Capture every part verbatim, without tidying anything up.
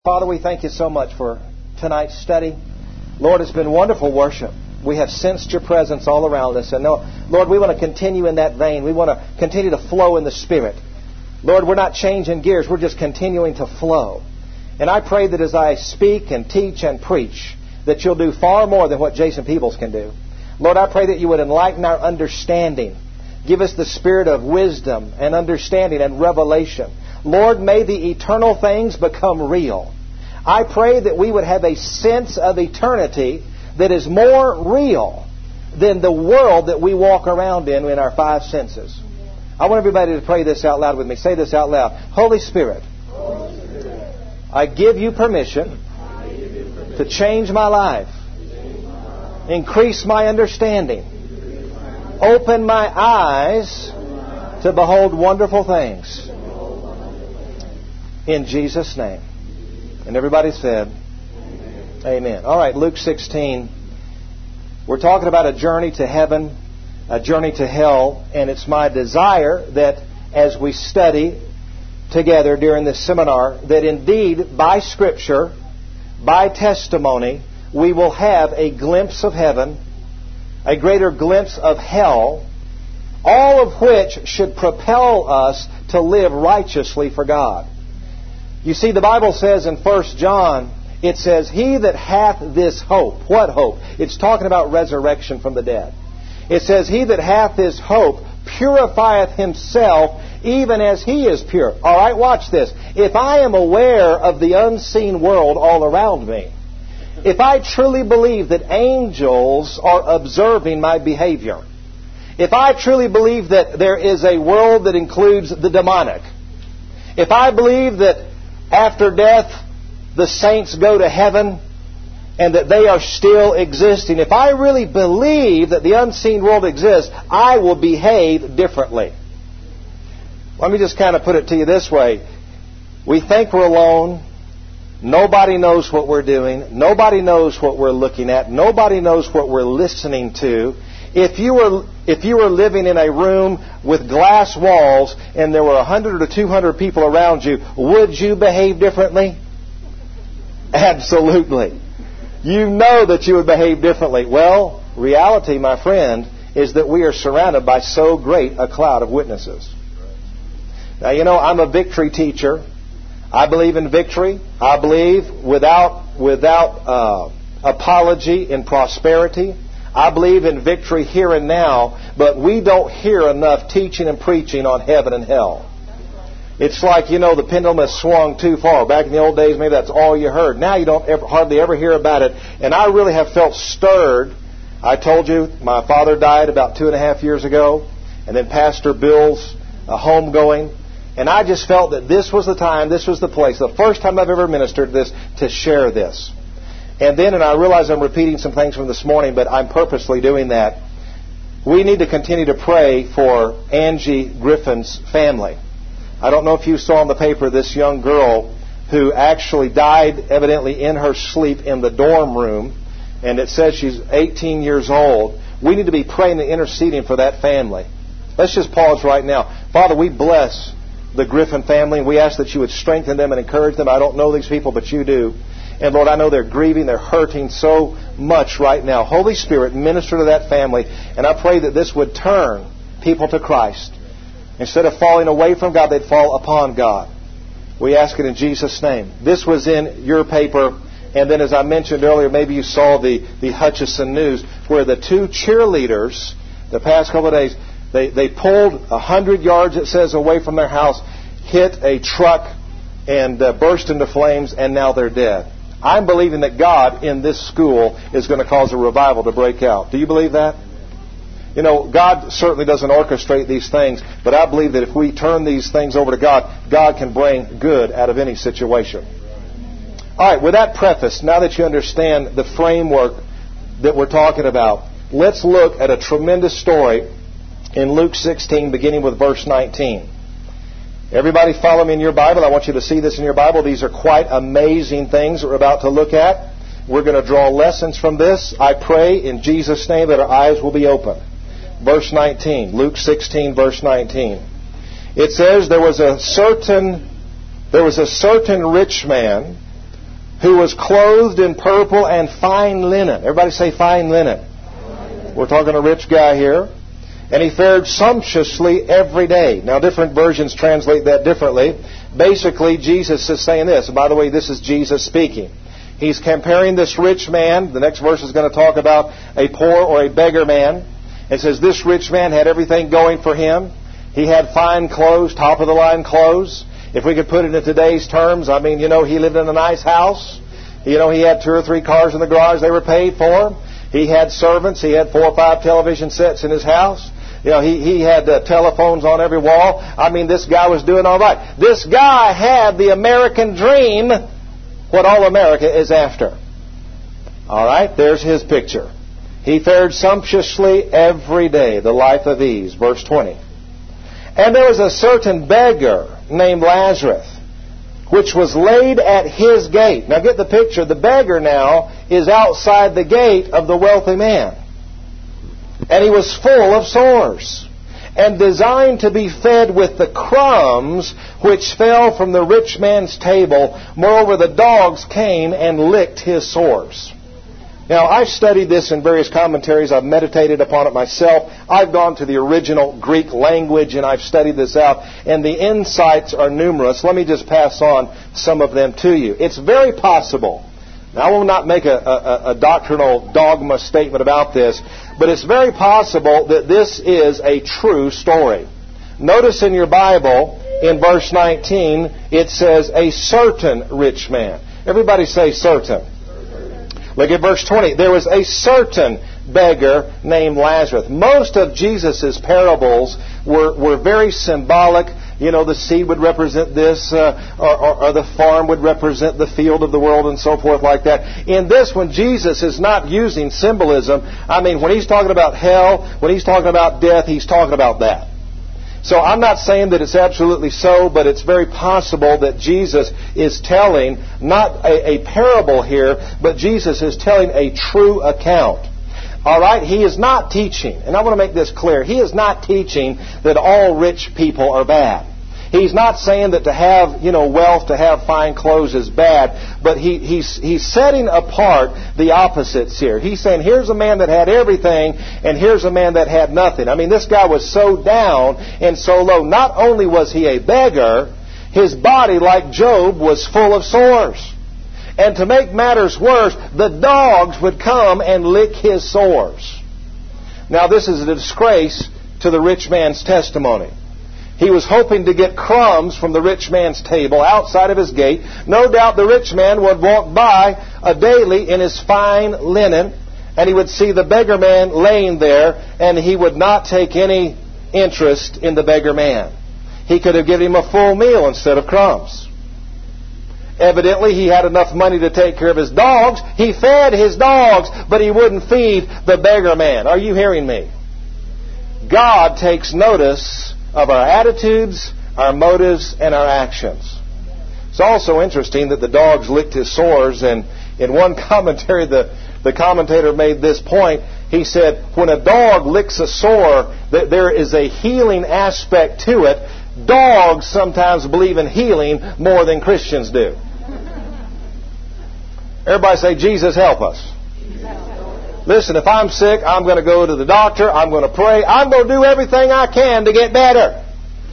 Father, we thank you so much for tonight's study. Lord, it's been wonderful worship. We have sensed your presence all around us. And Lord, we want to continue in that vein. We want to continue to flow in the Spirit. Lord, we're not changing gears. We're just continuing to flow. And I pray that as I speak and teach and preach, that you'll do far more than what Jason Peebles can do. Lord, I pray that you would enlighten our understanding. Give us the spirit of wisdom and understanding and revelation. Lord, may the eternal things become real. I pray that we would have a sense of eternity that is more real than the world that we walk around in in our five senses. I want everybody to pray this out loud with me. Say this out loud. Holy Spirit, Holy Spirit, I give you permission, I give you permission to change my life, change my life. Increase my understanding, increase my open my eyes to behold wonderful things. In Jesus' name. And everybody said, Amen. Amen. All right, Luke sixteen. We're talking about a journey to heaven, a journey to hell, and it's my desire that as we study together during this seminar, that indeed by Scripture, by testimony, we will have a glimpse of heaven, a greater glimpse of hell, all of which should propel us to live righteously for God. You see, the Bible says in First John, it says, He that hath this hope. What hope? It's talking about resurrection from the dead. It says, He that hath this hope purifieth himself even as he is pure. All right, watch this. If I am aware of the unseen world all around me, if I truly believe that angels are observing my behavior, if I truly believe that there is a world that includes the demonic, if I believe that after death, the saints go to heaven and that they are still existing. If I really believe that the unseen world exists, I will behave differently. Let me just kind of put it to you this way. We think we're alone. Nobody knows what we're doing. Nobody knows what we're looking at. Nobody knows what we're listening to. If you were if you were living in a room with glass walls and there were one hundred or two hundred people around you, would you behave differently? Absolutely. You know that you would behave differently. Well, reality, my friend, is that we are surrounded by so great a cloud of witnesses. Now, you know, I'm a victory teacher. I believe in victory. I believe without without uh, apology in prosperity. I believe in victory here and now, but we don't hear enough teaching and preaching on heaven and hell. It's like, you know, the pendulum has swung too far. Back in the old days, maybe that's all you heard. Now you don't ever, hardly ever hear about it. And I really have felt stirred. I told you, my father died about two and a half years ago, and then Pastor Bill's uh, homegoing. And I just felt that this was the time, this was the place, the first time I've ever ministered this, to share this. And then, and I realize I'm repeating some things from this morning, but I'm purposely doing that. We need to continue to pray for Angie Griffin's family. I don't know if you saw in the paper this young girl who actually died evidently in her sleep in the dorm room, and it says she's eighteen years old. We need to be praying and interceding for that family. Let's just pause right now. Father, we bless the Griffin family, and we ask that you would strengthen them and encourage them. I don't know these people, but you do. And Lord, I know they're grieving, they're hurting so much right now. Holy Spirit, minister to that family. And I pray that this would turn people to Christ. Instead of falling away from God, they'd fall upon God. We ask it in Jesus' name. This was in your paper. And then as I mentioned earlier, maybe you saw the, the Hutchison News, where the two cheerleaders, the past couple of days, they, they pulled a hundred yards, it says, away from their house, hit a truck, and uh, burst into flames, and now they're dead. I'm believing that God in this school is going to cause a revival to break out. Do you believe that? You know, God certainly doesn't orchestrate these things, but I believe that if we turn these things over to God, God can bring good out of any situation. All right, with that preface, now that you understand the framework that we're talking about, let's look at a tremendous story in Luke sixteen, beginning with verse nineteen. Everybody follow me in your Bible. I want you to see this in your Bible. These are quite amazing things we're about to look at. We're going to draw lessons from this. I pray in Jesus' name that our eyes will be open. Verse nineteen, Luke sixteen, verse nineteen. It says, there was a certain, there was a certain rich man who was clothed in purple and fine linen. Everybody say fine linen. We're talking a rich guy here. And he fared sumptuously every day. Now, different versions translate that differently. Basically, Jesus is saying this. And by the way, this is Jesus speaking. He's comparing this rich man. The next verse is going to talk about a poor or a beggar man. It says this rich man had everything going for him. He had fine clothes, top-of-the-line clothes. If we could put it in today's terms, I mean, you know, he lived in a nice house. You know, he had two or three cars in the garage they were paid for. He had servants. He had four or five television sets in his house. You know, he, he had uh, telephones on every wall. I mean, this guy was doing all right. This guy had the American dream, what all America is after. All right, there's his picture. He fared sumptuously every day, the life of ease. Verse twenty. And there was a certain beggar named Lazarus, which was laid at his gate. Now get the picture. The beggar now is outside the gate of the wealthy man. And he was full of sores, and designed to be fed with the crumbs which fell from the rich man's table. Moreover, the dogs came and licked his sores. Now, I've studied this in various commentaries. I've meditated upon it myself. I've gone to the original Greek language, and I've studied this out. And the insights are numerous. Let me just pass on some of them to you. It's very possible. Now, I will not make a, a, a doctrinal dogma statement about this, but it's very possible that this is a true story. Notice in your Bible, in verse nineteen, it says, a certain rich man. Everybody say certain. Look at verse twenty. There was a certain beggar named Lazarus. Most of Jesus' parables were, were very symbolic. You know, the seed would represent this, uh, or, or, or the farm would represent the field of the world and so forth like that. In this one, Jesus is not using symbolism. I mean, when he's talking about hell, when he's talking about death, he's talking about that. So I'm not saying that it's absolutely so, but it's very possible that Jesus is telling not a, a parable here, but Jesus is telling a true account. All right? He is not teaching, and I want to make this clear, he is not teaching that all rich people are bad. He's not saying that to have, you know, wealth, to have fine clothes is bad, but he, he's, he's setting apart the opposites here. He's saying, here's a man that had everything, and here's a man that had nothing. I mean, this guy was so down and so low. Not only was he a beggar, his body, like Job, was full of sores. And to make matters worse, the dogs would come and lick his sores. Now, this is a disgrace to the rich man's testimony. He was hoping to get crumbs from the rich man's table outside of his gate. No doubt the rich man would walk by a daily in his fine linen, and he would see the beggar man laying there, and he would not take any interest in the beggar man. He could have given him a full meal instead of crumbs. Evidently, he had enough money to take care of his dogs. He fed his dogs, but he wouldn't feed the beggar man. Are you hearing me? God takes notice of our attitudes, our motives, and our actions. It's also interesting that the dogs licked his sores, and in one commentary, the, the commentator made this point. He said, when a dog licks a sore, that there is a healing aspect to it. Dogs sometimes believe in healing more than Christians do. Everybody say, Jesus, help us. Listen, if I'm sick, I'm going to go to the doctor. I'm going to pray. I'm going to do everything I can to get better.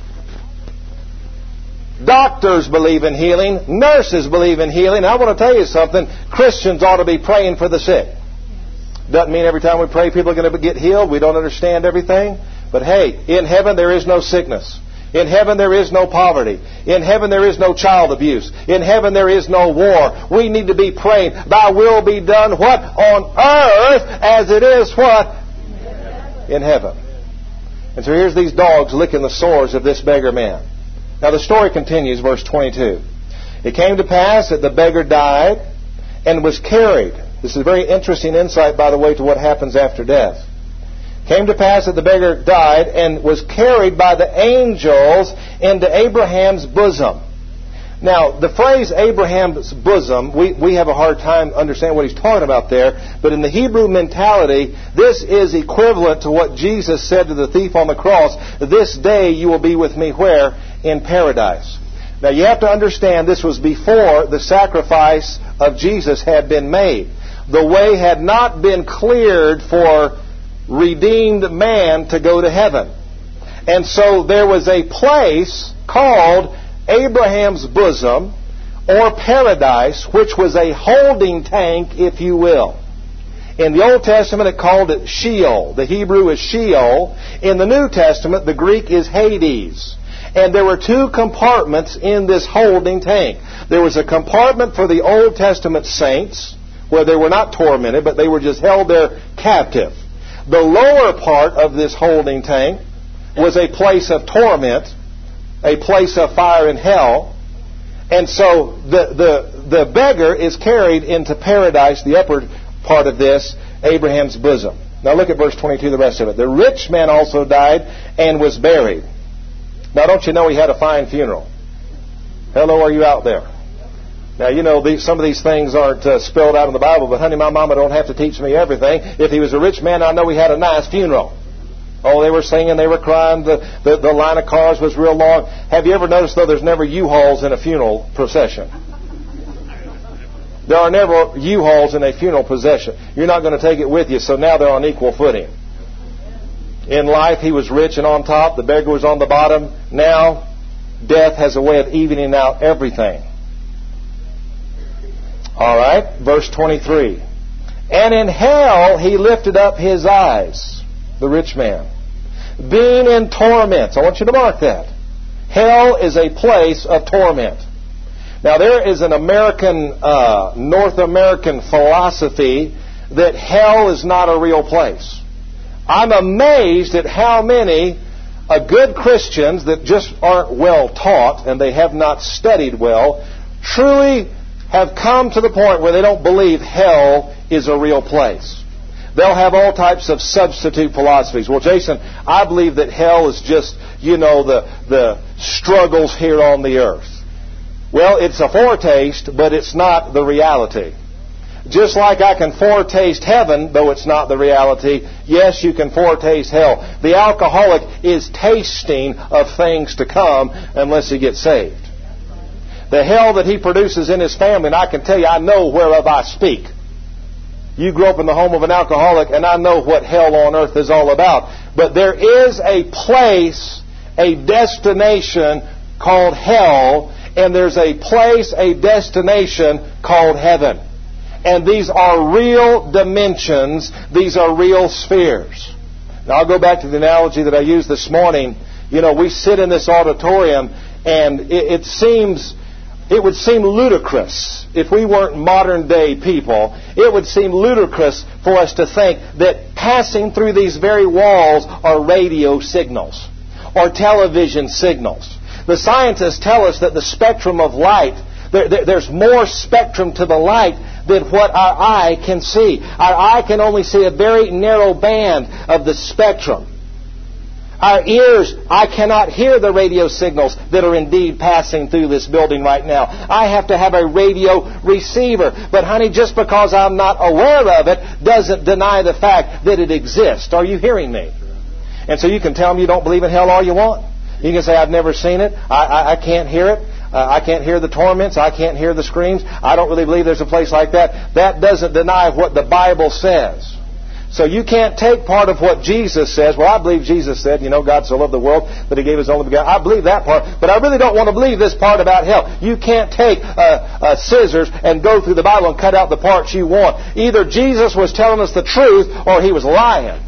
Doctors believe in healing. Nurses believe in healing. I want to tell you something. Christians ought to be praying for the sick. Doesn't mean every time we pray people are going to get healed. We don't understand everything. But hey, in heaven there is no sickness. In heaven there is no poverty. In heaven there is no child abuse. In heaven there is no war. We need to be praying, thy will be done, what? On earth as it is, what? In heaven. And so here's these dogs licking the sores of this beggar man. Now the story continues, verse twenty-two. It came to pass that the beggar died and was carried. This is a very interesting insight, by the way, to what happens after death. Came to pass that the beggar died and was carried by the angels into Abraham's bosom. Now, the phrase Abraham's bosom, we, we have a hard time understanding what he's talking about there. But in the Hebrew mentality, this is equivalent to what Jesus said to the thief on the cross. This day you will be with me where? In paradise. Now, you have to understand this was before the sacrifice of Jesus had been made. The way had not been cleared for redeemed man to go to heaven. And so there was a place called Abraham's bosom, or paradise, which was a holding tank, if you will. In the Old Testament, it called it Sheol. The Hebrew is Sheol. In the New Testament, the Greek is Hades. And there were two compartments in this holding tank. There was a compartment for the Old Testament saints, where they were not tormented, but they were just held there captive. The lower part of this holding tank was a place of torment, a place of fire and hell. And so the, the, the beggar is carried into paradise, the upper part of this, Abraham's bosom. Now look at verse twenty-two, the rest of it. The rich man also died and was buried. Now don't you know he had a fine funeral? Hello, are you out there? Now, you know, these, some of these things aren't uh, spelled out in the Bible, but honey, my mama don't have to teach me everything. If he was a rich man, I know he had a nice funeral. Oh, they were singing, they were crying, the, the, the line of cars was real long. Have you ever noticed, though, there's never U-Hauls in a funeral procession? There are never U-Hauls in a funeral procession. You're not going to take it with you, so now they're on equal footing. In life, he was rich and on top. The beggar was on the bottom. Now, death has a way of evening out everything. All right, verse twenty-three. And in hell he lifted up his eyes, the rich man, being in torments. I want you to mark that. Hell is a place of torment. Now, there is an American, uh, North American philosophy that hell is not a real place. I'm amazed at how many uh, good Christians that just aren't well taught and they have not studied well truly have come to the point where they don't believe hell is a real place. They'll have all types of substitute philosophies. Well, Jason, I believe that hell is just, you know, the, the struggles here on the earth. Well, it's a foretaste, but it's not the reality. Just like I can foretaste heaven, though it's not the reality, yes, you can foretaste hell. The alcoholic is tasting of things to come unless he gets saved. The hell that he produces in his family, and I can tell you, I know whereof I speak. You grew up in the home of an alcoholic, and I know what hell on earth is all about. But there is a place, a destination called hell, and there's a place, a destination called heaven. And these are real dimensions. These are real spheres. Now, I'll go back to the analogy that I used this morning. You know, we sit in this auditorium, and it, it seems... It would seem ludicrous if we weren't modern day people. It would seem ludicrous for us to think that passing through these very walls are radio signals or television signals. The scientists tell us that the spectrum of light, there, there, there's more spectrum to the light than what our eye can see. Our eye can only see a very narrow band of the spectrum. Our ears, I cannot hear the radio signals that are indeed passing through this building right now. I have to have a radio receiver. But honey, just because I'm not aware of it doesn't deny the fact that it exists. Are you hearing me? And so you can tell me you don't believe in hell all you want. You can say, I've never seen it. I, I, I can't hear it. Uh, I can't hear the torments. I can't hear the screams. I don't really believe there's a place like that. That doesn't deny what the Bible says. So you can't take part of what Jesus says. Well, I believe Jesus said, you know, God so loved the world that He gave His only begotten. I believe that part, but I really don't want to believe this part about hell. You can't take uh, uh, scissors and go through the Bible and cut out the parts you want. Either Jesus was telling us the truth or He was lying.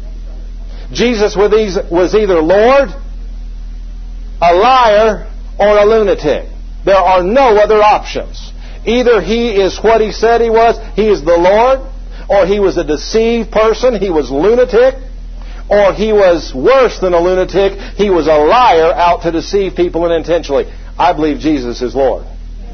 Jesus was either Lord, a liar, or a lunatic. There are no other options. Either He is what He said He was, He is the Lord, or He was a deceived person, He was lunatic, or He was worse than a lunatic, He was a liar out to deceive people unintentionally. I believe Jesus is Lord.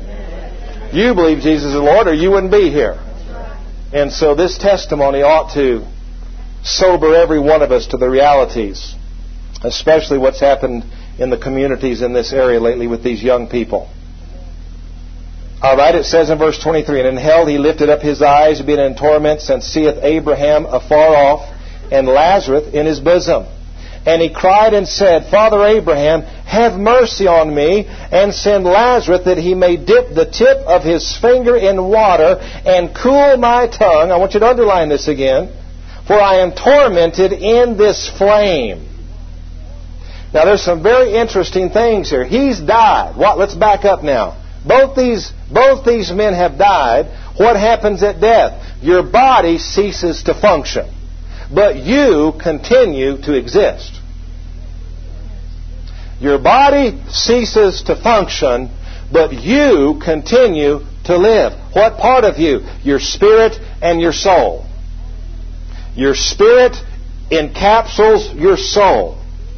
You believe Jesus is Lord, or you wouldn't be here. And so this testimony ought to sober every one of us to the realities, especially what's happened in the communities in this area lately with these young people. All right, it says in verse twenty-three, And in hell he lifted up his eyes, being in torments, and seeth Abraham afar off, and Lazarus in his bosom. And he cried and said, Father Abraham, have mercy on me, and send Lazarus that he may dip the tip of his finger in water and cool my tongue. I want you to underline this again. For I am tormented in this flame. Now there's some very interesting things here. He's died. What? Let's back up now. Both these, both these men have died. What happens at death? Your body ceases to function, but you continue to exist. Your body ceases to function, but you continue to live. What part of you? Your spirit and your soul. Your spirit encapsulates your soul.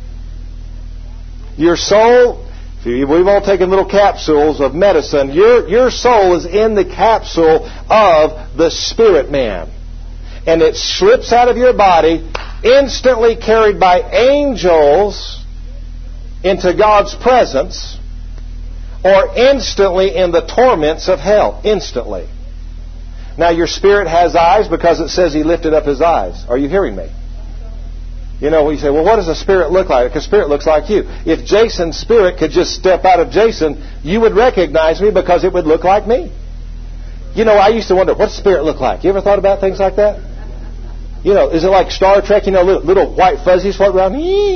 Your soul, we've all taken little capsules of medicine. Your, your soul is in the capsule of the spirit man. And it slips out of your body, instantly carried by angels into God's presence, or instantly in the torments of hell. Instantly. Now your spirit has eyes because it says He lifted up His eyes. Are you hearing me? You know, you say, well, what does a spirit look like? Because spirit looks like you. If Jason's spirit could just step out of Jason, you would recognize me because it would look like me. You know, I used to wonder, what's spirit look like? You ever thought about things like that? You know, is it like Star Trek? You know, little, little white fuzzies float around.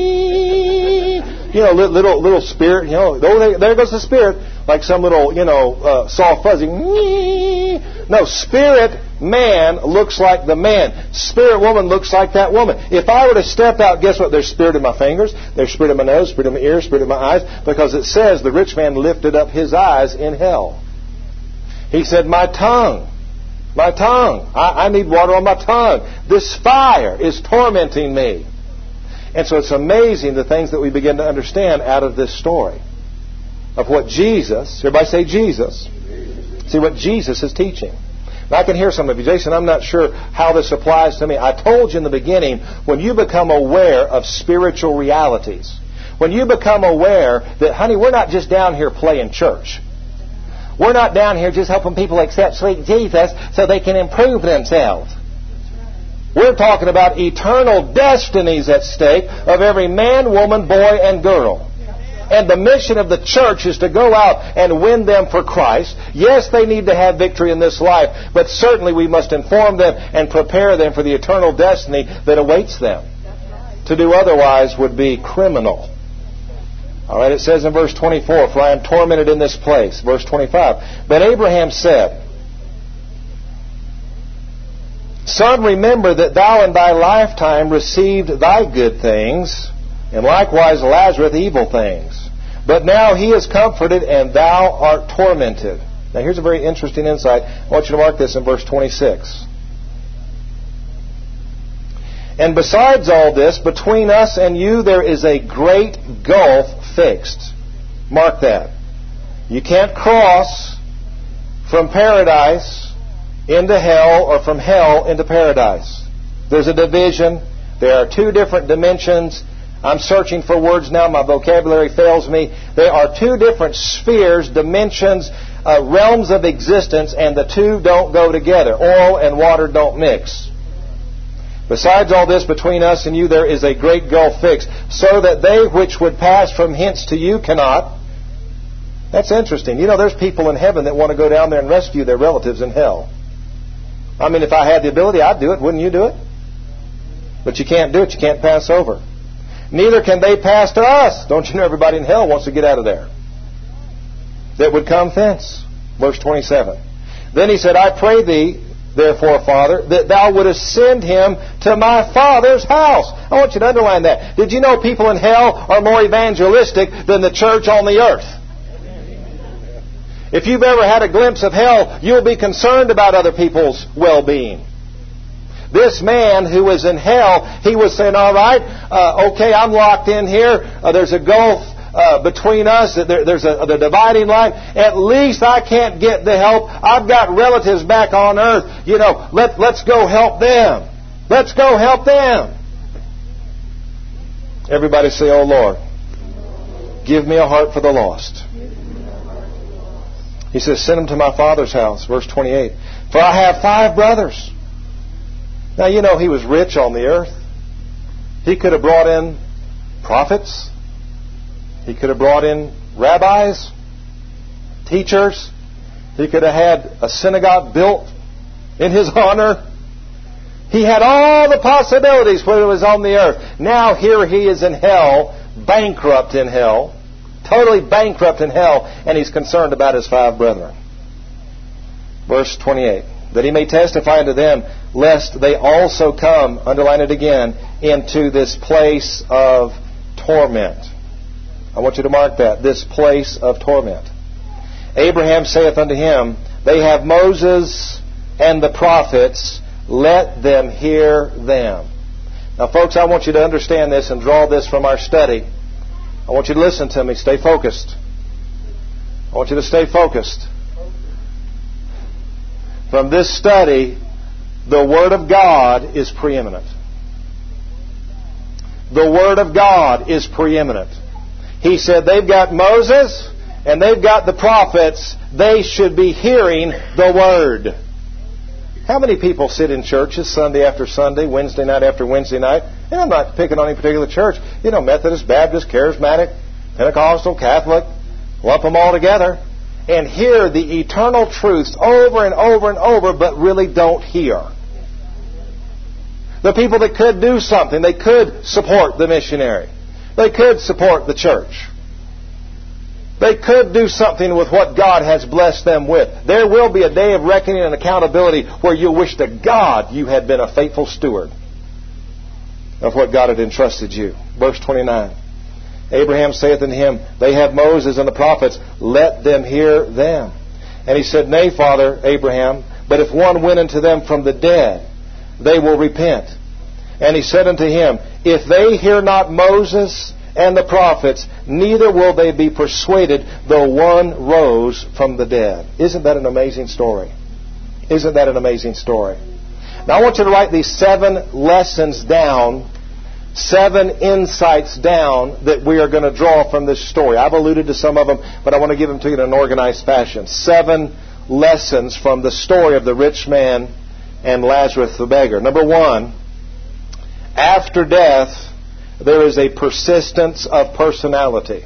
You know, little little spirit. You know, oh, there goes the spirit, like some little, you know, uh, soft fuzzy. No, spirit man looks like the man. Spirit woman looks like that woman. If I were to step out, guess what? There's spirit in my fingers. There's spirit in my nose, spirit in my ears, spirit in my eyes. Because it says the rich man lifted up his eyes in hell. He said, my tongue. My tongue. I, I need water on my tongue. This fire is tormenting me. And so it's amazing the things that we begin to understand out of this story. Of what Jesus, everybody say Jesus. See what Jesus is teaching. Now I can hear some of you, Jason, I'm not sure how this applies to me. I told you in the beginning, when you become aware of spiritual realities, when you become aware that, honey, we're not just down here playing church. We're not down here just helping people accept sweet Jesus so they can improve themselves. We're talking about eternal destinies at stake of every man, woman, boy, and girl. And the mission of the church is to go out and win them for Christ. Yes, they need to have victory in this life, but certainly we must inform them and prepare them for the eternal destiny that awaits them. To do otherwise would be criminal. All right, it says in verse twenty-four, for I am tormented in this place. Verse twenty-five, but Abraham said, Son, remember that thou in thy lifetime received thy good things, and likewise Lazarus evil things. But now he is comforted, and thou art tormented. Now here's a very interesting insight. I want you to mark this in verse twenty-six. And besides all this, between us and you there is a great gulf fixed. Mark that. You can't cross from paradise into hell or from hell into paradise. There's a division. There are two different dimensions. I'm searching for words now. My vocabulary fails me. There are two different spheres, dimensions, uh, realms of existence, and the two don't go together. Oil and water don't mix. Besides all this, between us and you there is a great gulf fixed, so that they which would pass from hence to you cannot. That's interesting. You know, there's people in heaven that want to go down there and rescue their relatives in hell. I mean, if I had the ability, I'd do it. Wouldn't you do it? But you can't do it. You can't pass over. Neither can they pass to us. Don't you know everybody in hell wants to get out of there? That would come thence. Verse twenty-seven. Then he said, I pray thee, therefore, Father, that thou wouldest send him to my father's house. I want you to underline that. Did you know people in hell are more evangelistic than the church on the earth? If you've ever had a glimpse of hell, you'll be concerned about other people's well-being. This man who was in hell, he was saying, all right, uh, okay, I'm locked in here. Uh, there's a gulf uh, between us. There, there's a the dividing line. At least I can't get the help. I've got relatives back on earth. You know, let, let's go help them. Let's go help them. Everybody say, oh Lord, give me a heart for the lost. He says, send them to my father's house. Verse twenty-eight. For I have five brothers. Now, you know, he was rich on the earth. He could have brought in prophets. He could have brought in rabbis, teachers. He could have had a synagogue built in his honor. He had all the possibilities when he was on the earth. Now here he is in hell, bankrupt in hell, totally bankrupt in hell, and he's concerned about his five brethren. Verse twenty-eight, that he may testify unto them, lest they also come, underline it again, into this place of torment. I want you to mark that, this place of torment. Abraham saith unto him, they have Moses and the prophets, let them hear them. Now, folks, I want you to understand this and draw this from our study. I want you to listen to me. Stay focused. I want you to stay focused. From this study, the Word of God is preeminent. The Word of God is preeminent. He said they've got Moses and they've got the prophets. They should be hearing the Word. How many people sit in churches Sunday after Sunday, Wednesday night after Wednesday night? And I'm not picking on any particular church. You know, Methodist, Baptist, Charismatic, Pentecostal, Catholic, lump them all together, and hear the eternal truths over and over and over, but really don't hear. The people that could do something, they could support the missionary. They could support the church. They could do something with what God has blessed them with. There will be a day of reckoning and accountability where you'll wish to God you had been a faithful steward of what God had entrusted you. Verse twenty-nine. Abraham saith unto him, they have Moses and the prophets, let them hear them. And he said, nay, Father Abraham, but if one went unto them from the dead, they will repent. And he said unto him, if they hear not Moses and the prophets, neither will they be persuaded, though one rose from the dead. Isn't that an amazing story? Isn't that an amazing story? Now I want you to write these seven lessons down, seven insights down that we are going to draw from this story. I've alluded to some of them, but I want to give them to you in an organized fashion. Seven lessons from the story of the rich man and Lazarus the beggar. Number one, after death, there is a persistence of personality.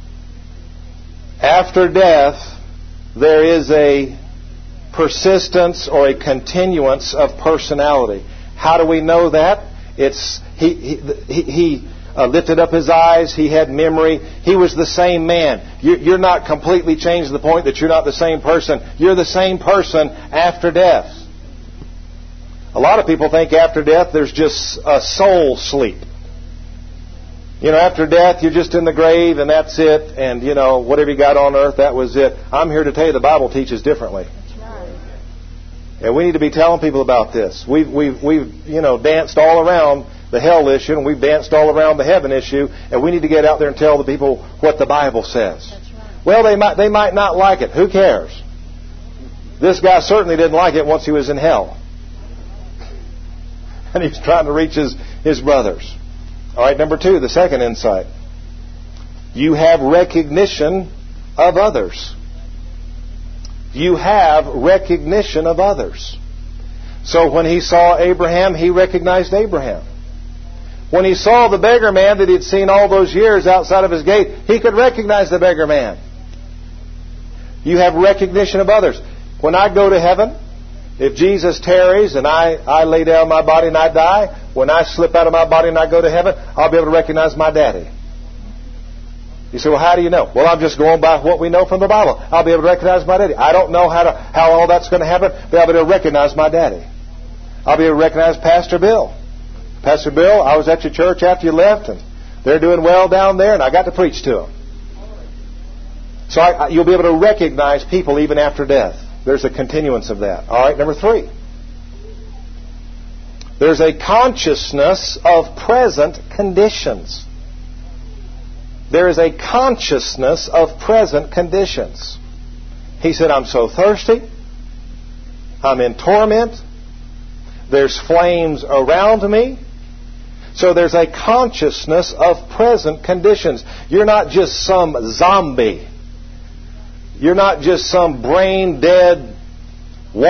After death, there is a persistence or a continuance of personality. How do we know that? It's he he, he, he uh, lifted up his eyes. He had memory. He was the same man. You, you're not completely changed to the point that you're not the same person. You're the same person after death. A lot of people think after death there's just a soul sleep. You know, after death, you're just in the grave and that's it. And, you know, whatever you got on earth, that was it. I'm here to tell you the Bible teaches differently. That's right. And we need to be telling people about this. We've, we've, we've, you know, danced all around the hell issue and we've danced all around the heaven issue. And we need to get out there and tell the people what the Bible says. That's right. Well, they might, they might not like it. Who cares? This guy certainly didn't like it once he was in hell. And he's trying to reach his, his brothers. All right, number two, the second insight. You have recognition of others. You have recognition of others. So when he saw Abraham, he recognized Abraham. When he saw the beggar man that he'd seen all those years outside of his gate, he could recognize the beggar man. You have recognition of others. When I go to heaven, if Jesus tarries and I, I lay down my body and I die, when I slip out of my body and I go to heaven, I'll be able to recognize my daddy. You say, well, how do you know? Well, I'm just going by what we know from the Bible. I'll be able to recognize my daddy. I don't know how to, how all that's going to happen, but I'll be able to recognize my daddy. I'll be able to recognize Pastor Bill. Pastor Bill, I was at your church after you left, and they're doing well down there, and I got to preach to them. So I, you'll be able to recognize people even after death. There's a continuance of that. All right, number three. There's a consciousness of present conditions. There is a consciousness of present conditions. He said, I'm so thirsty. I'm in torment. There's flames around me. So there's a consciousness of present conditions. You're not just some zombie. You're not just some brain dead,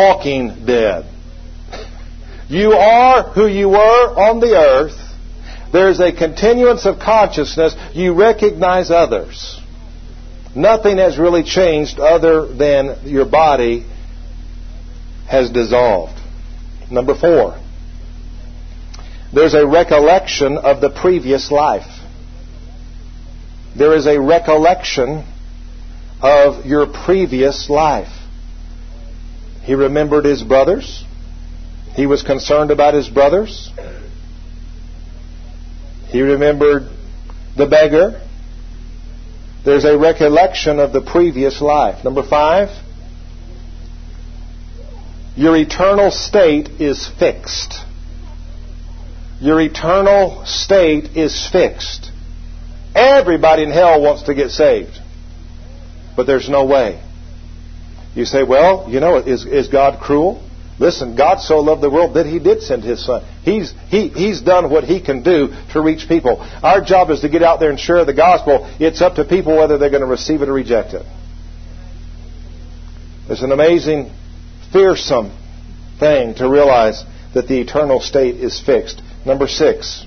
walking dead. You are who you were on the earth, There's a continuance of consciousness. You recognize others. Nothing has really changed other than your body has dissolved. Number four, there's a recollection of the previous life. There is a recollection of your previous life. He remembered his brothers. He was concerned about his brothers. He remembered the beggar. There's a recollection of the previous life. Number five, your eternal state is fixed. Your eternal state is fixed. Everybody in hell wants to get saved, but there's no way. You say, well, you know, is, is God cruel? Listen, God so loved the world that He did send His Son. He's, he, he's done what He can do to reach people. Our job is to get out there and share the gospel. It's up to people whether they're going to receive it or reject it. It's an amazing, fearsome thing to realize that the eternal state is fixed. Number six,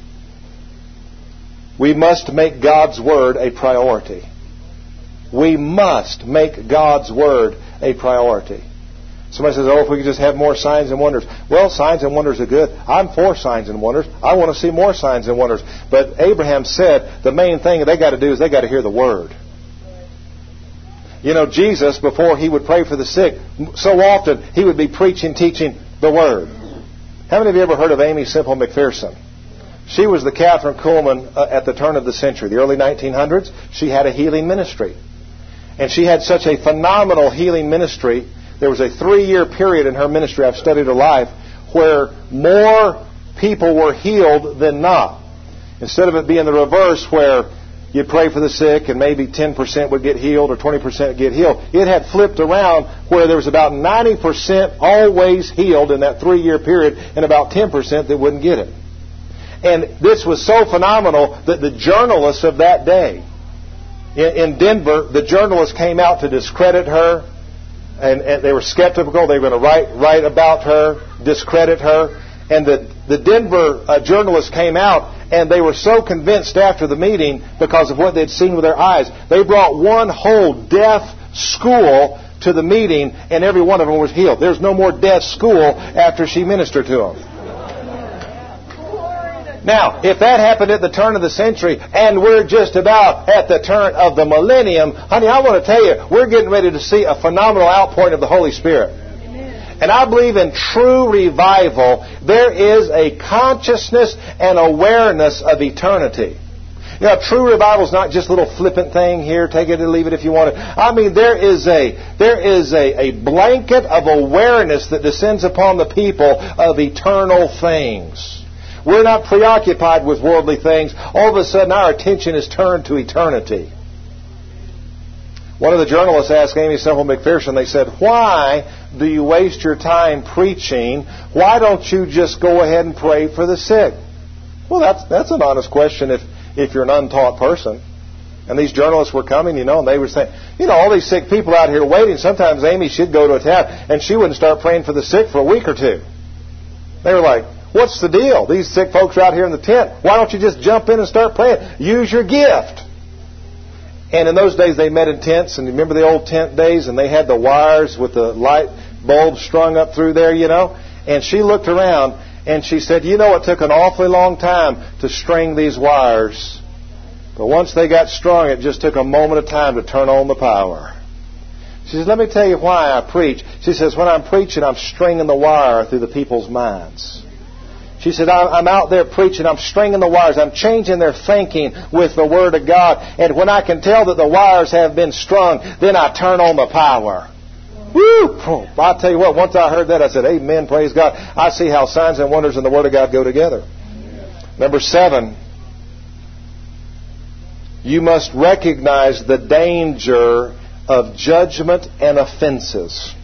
we must make God's Word a priority. We must make God's Word a priority. Somebody says, oh, if we could just have more signs and wonders. Well, signs and wonders are good. I'm for signs and wonders. I want to see more signs and wonders. But Abraham said the main thing they got to do is they got to hear the Word. You know, Jesus, before He would pray for the sick, so often He would be preaching, teaching the Word. How many of you ever heard of Amy Semple McPherson? She was the Catherine Kuhlman uh, at the turn of the century, the early nineteen hundreds. She had a healing ministry. And she had such a phenomenal healing ministry. There was a three-year period in her ministry, I've studied her life, where more people were healed than not. Instead of it being the reverse, where you pray for the sick and maybe ten percent would get healed or twenty percent get healed, it had flipped around where there was about ninety percent always healed in that three-year period and about ten percent that wouldn't get it. And this was so phenomenal that the journalists of that day, in Denver, the journalists came out to discredit her, and, and they were skeptical. They were going to write, write about her, discredit her. And the, the Denver uh, journalists came out, and they were so convinced after the meeting because of what they'd seen with their eyes. They brought one whole deaf school to the meeting, and every one of them was healed. There's no more deaf school after she ministered to them. Now, if that happened at the turn of the century, and we're just about at the turn of the millennium, honey, I want to tell you, we're getting ready to see a phenomenal outpouring of the Holy Spirit. Amen. And I believe in true revival, there is a consciousness and awareness of eternity. You know, true revival is not just a little flippant thing here, take it or leave it if you want it. I mean, there is a there is a, a blanket of awareness that descends upon the people of eternal things. We're not preoccupied with worldly things. All of a sudden, our attention is turned to eternity. One of the journalists asked Amy Semple McPherson, they said, why do you waste your time preaching? Why don't you just go ahead and pray for the sick? Well, that's that's an honest question if, if you're an untaught person. And these journalists were coming, you know, and they were saying, you know, all these sick people out here waiting. Sometimes Amy should go to a town, and she wouldn't start praying for the sick for a week or two. They were like, what's the deal? These sick folks are out here in the tent. Why don't you just jump in and start praying? Use your gift. And in those days, they met in tents. And remember the old tent days? And they had the wires with the light bulbs strung up through there, you know. And she looked around and she said, you know, it took an awfully long time to string these wires. But once they got strung, it just took a moment of time to turn on the power. She says, let me tell you why I preach. She says, when I'm preaching, I'm stringing the wire through the people's minds. She said, I'm out there preaching, I'm stringing the wires, I'm changing their thinking with the Word of God. And when I can tell that the wires have been strung, then I turn on the power. Woo! I'll tell you what, once I heard that, I said, amen, praise God. I see how signs and wonders and the Word of God go together. Number seven, you must recognize the danger of judgment and offenses.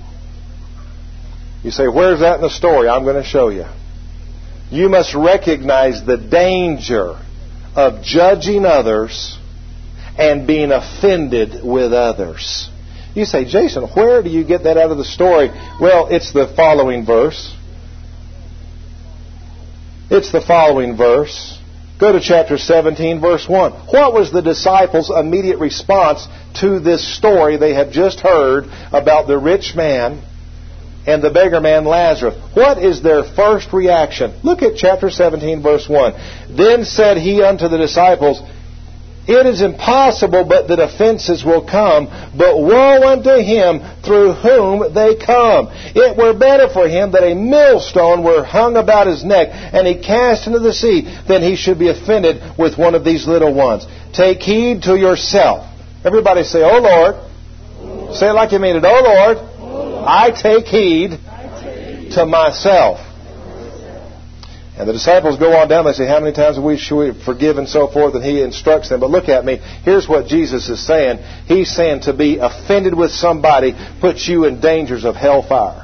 You say, where's that in the story? I'm going to show you. You must recognize the danger of judging others and being offended with others. You say, Jason, where do you get that out of the story? Well, it's the following verse. It's the following verse. Go to chapter seventeen, verse one. What was the disciples' immediate response to this story they have just heard about the rich man and the beggar man Lazarus? What is their first reaction? Look at chapter seventeen, verse one. Then said he unto the disciples, It is impossible but that offenses will come, but woe unto him through whom they come. It were better for him that a millstone were hung about his neck, and he cast into the sea, than he should be offended with one of these little ones. Take heed to yourself. Everybody say, O Lord. Lord. Say it like you mean it. O Lord, Lord. I take heed, I take heed to myself. And the disciples go on down. They say, how many times have we, should we forgive and so forth? And he instructs them. But look at me. Here's what Jesus is saying. He's saying to be offended with somebody puts you in dangers of hellfire.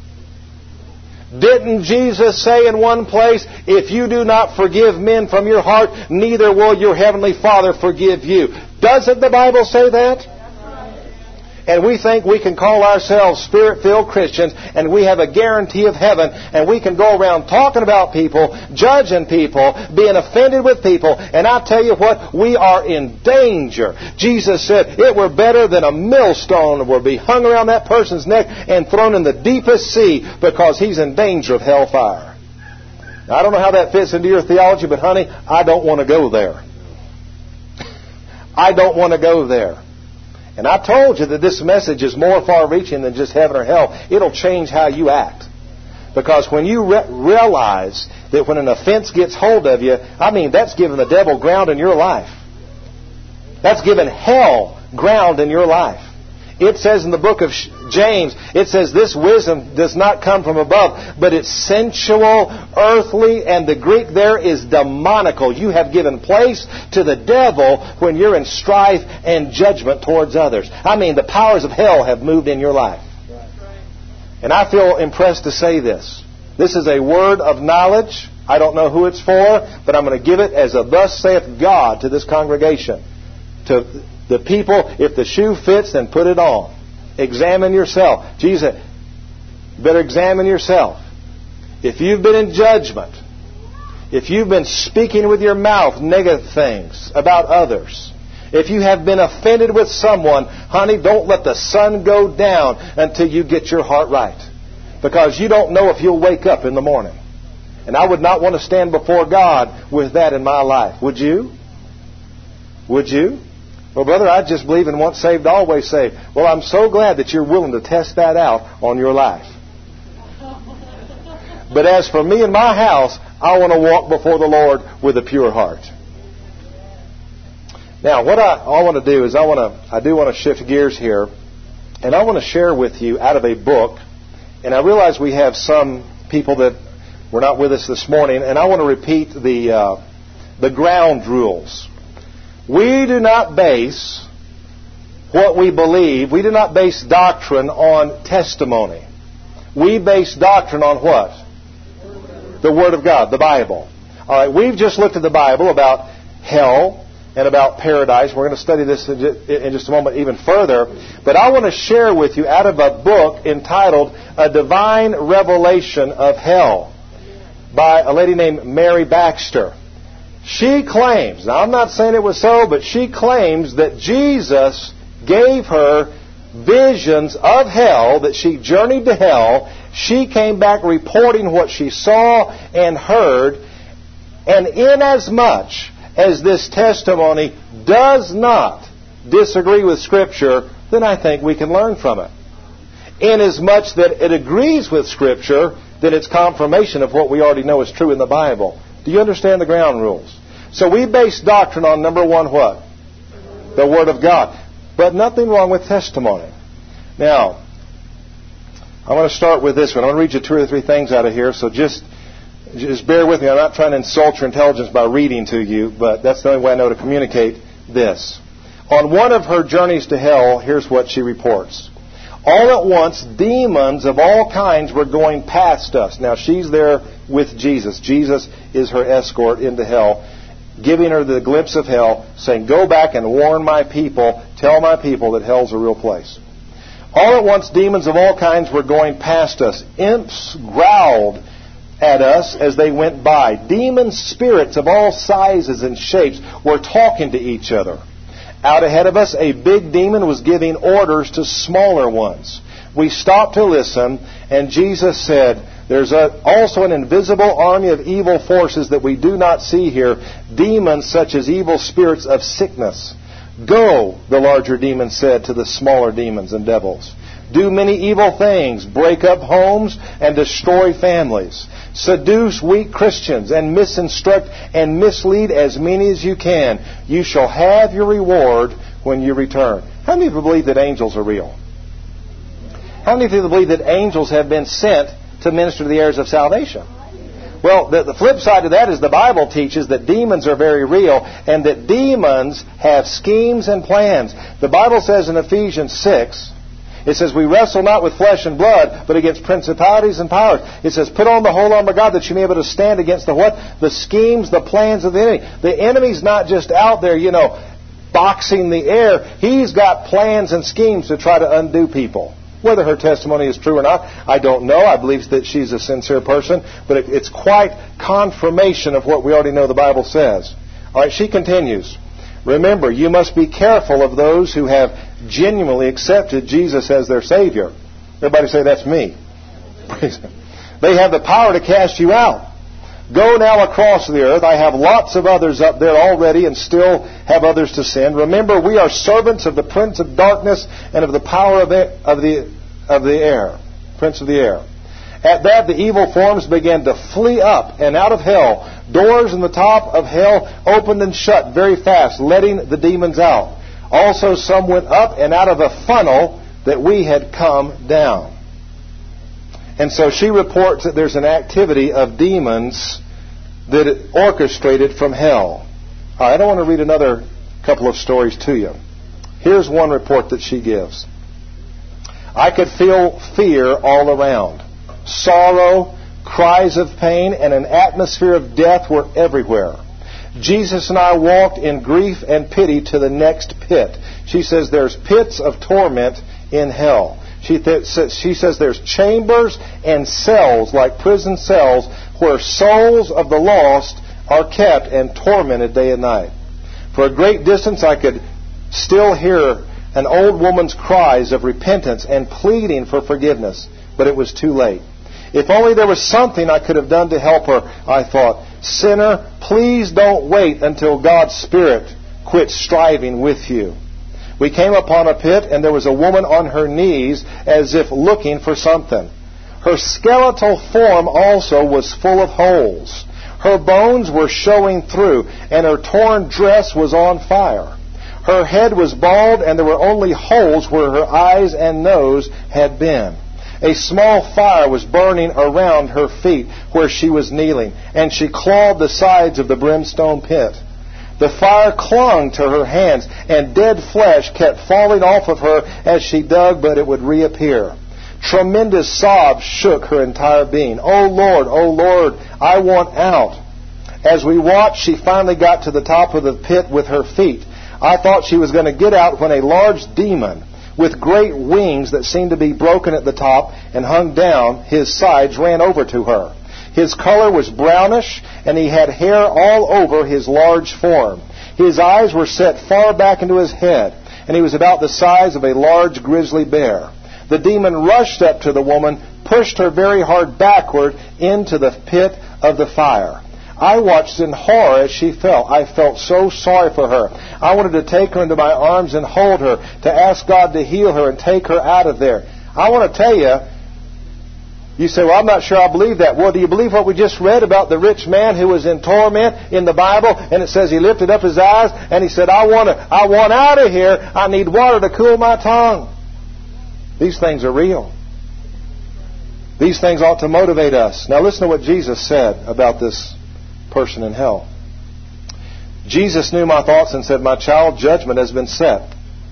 Didn't Jesus say in one place, if you do not forgive men from your heart, neither will your heavenly Father forgive you? Doesn't the Bible say that? And we think we can call ourselves Spirit-filled Christians, and we have a guarantee of heaven, and we can go around talking about people, judging people, being offended with people, and I tell you what, we are in danger. Jesus said it were better than a millstone would be hung around that person's neck and thrown in the deepest sea, because he's in danger of hellfire. Now, I don't know how that fits into your theology, but honey, I don't want to go there. I don't want to go there. And I told you that this message is more far-reaching than just heaven or hell. It'll change how you act. Because when you re- realize that when an offense gets hold of you, I mean, that's giving the devil ground in your life. That's giving hell ground in your life. It says in the book of James, it says this wisdom does not come from above, but it's sensual, earthly, and the Greek there is demonical. You have given place to the devil when you're in strife and judgment towards others. I mean, the powers of hell have moved in your life. And I feel impressed to say this. This is a word of knowledge. I don't know who it's for, but I'm going to give it as a thus saith God to this congregation. To the people, if the shoe fits, then put it on. Examine yourself. Jesus said, better examine yourself. If you've been in judgment, if you've been speaking with your mouth negative things about others, if you have been offended with someone, honey, don't let the sun go down until you get your heart right. Because you don't know if you'll wake up in the morning. And I would not want to stand before God with that in my life. Would you? Would you? Well, brother, I just believe in once saved, always saved. Well, I'm so glad that you're willing to test that out on your life. But as for me and my house, I want to walk before the Lord with a pure heart. Now, what I, I want to do is I want to, I do want to shift gears here, and I want to share with you out of a book. And I realize we have some people that were not with us this morning, and I want to repeat the uh, the ground rules. We do not base what we believe, we do not base doctrine on testimony. We base doctrine on what? The Word of God, the Bible. All right, we've just looked at the Bible about hell and about paradise. We're going to study this in just a moment even further. But I want to share with you out of a book entitled A Divine Revelation of Hell by a lady named Mary Baxter. She claims, now I'm not saying it was so, but she claims that Jesus gave her visions of hell, that she journeyed to hell. She came back reporting what she saw and heard. And inasmuch as this testimony does not disagree with Scripture, then I think we can learn from it. Inasmuch that it agrees with Scripture, then it's confirmation of what we already know is true in the Bible. Do you understand the ground rules? So we base doctrine on, number one, what? The Word of God. But nothing wrong with testimony. Now, I want to start with this one. I want to read you two or three things out of here, so just, just bear with me. I'm not trying to insult your intelligence by reading to you, but that's the only way I know to communicate this. On one of her journeys to hell, here's what she reports. All at once, demons of all kinds were going past us. Now, she's there with Jesus. Jesus is her escort into hell, giving her the glimpse of hell, saying, go back and warn my people, tell my people that hell's a real place. All at once, demons of all kinds were going past us. Imps growled at us as they went by. Demon spirits of all sizes and shapes were talking to each other. Out ahead of us, a big demon was giving orders to smaller ones. We stopped to listen, and Jesus said, there's a, also an invisible army of evil forces that we do not see here, demons such as evil spirits of sickness. Go, the larger demon said to the smaller demons and devils. Do many evil things, break up homes and destroy families. Seduce weak Christians and misinstruct and mislead as many as you can. You shall have your reward when you return. How many of you believe that angels are real? How many of you believe that angels have been sent to minister to the heirs of salvation? Well, the, the flip side of that is the Bible teaches that demons are very real and that demons have schemes and plans. The Bible says in Ephesians six, it says, we wrestle not with flesh and blood, but against principalities and powers. It says, put on the whole armor of God that you may be able to stand against the what? The schemes, the plans of the enemy. The enemy's not just out there, you know, boxing the air. He's got plans and schemes to try to undo people. Whether her testimony is true or not, I don't know. I believe that she's a sincere person, but it, it's quite confirmation of what we already know the Bible says. All right, she continues. Remember, you must be careful of those who have genuinely accepted Jesus as their Savior. Everybody say, that's me. They have the power to cast you out. Go now across the earth. I have lots of others up there already and still have others to send. Remember, we are servants of the Prince of Darkness and of the power of the, of the, of the air. Prince of the air. At that, the evil forms began to flee up and out of hell. Doors in the top of hell opened and shut very fast, letting the demons out. Also, some went up and out of a funnel that we had come down. And so she reports that there's an activity of demons that it orchestrated from hell. All right, I don't want to read another couple of stories to you. Here's one report that she gives. I could feel fear all around. Sorrow, cries of pain, and an atmosphere of death were everywhere. Jesus and I walked in grief and pity to the next pit. She says there's pits of torment in hell. She, th- she says there's chambers and cells, like prison cells, where souls of the lost are kept and tormented day and night. For a great distance I could still hear an old woman's cries of repentance and pleading for forgiveness, but it was too late. If only there was something I could have done to help her, I thought. Sinner, please don't wait until God's Spirit quits striving with you. We came upon a pit, and there was a woman on her knees as if looking for something. Her skeletal form also was full of holes. Her bones were showing through, and her torn dress was on fire. Her head was bald, and there were only holes where her eyes and nose had been. A small fire was burning around her feet where she was kneeling, and she clawed the sides of the brimstone pit. The fire clung to her hands, and dead flesh kept falling off of her as she dug, but it would reappear. Tremendous sobs shook her entire being. "Oh Lord, oh Lord, I want out." As we watched, she finally got to the top of the pit with her feet. I thought she was going to get out when a large demon with great wings that seemed to be broken at the top and hung down his sides ran over to her. His color was brownish, and he had hair all over his large form. His eyes were set far back into his head, and he was about the size of a large grizzly bear. The demon rushed up to the woman, pushed her very hard backward into the pit of the fire. I watched in horror as she fell. I felt so sorry for her. I wanted to take her into my arms and hold her, to ask God to heal her and take her out of there. I want to tell you, you say, well, I'm not sure I believe that. Well, do you believe what we just read about the rich man who was in torment in the Bible? And it says he lifted up his eyes and he said, I want to, I want out of here. I need water to cool my tongue. These things are real. These things ought to motivate us. Now listen to what Jesus said about this person in hell. Jesus knew my thoughts and said, my child, judgment has been set.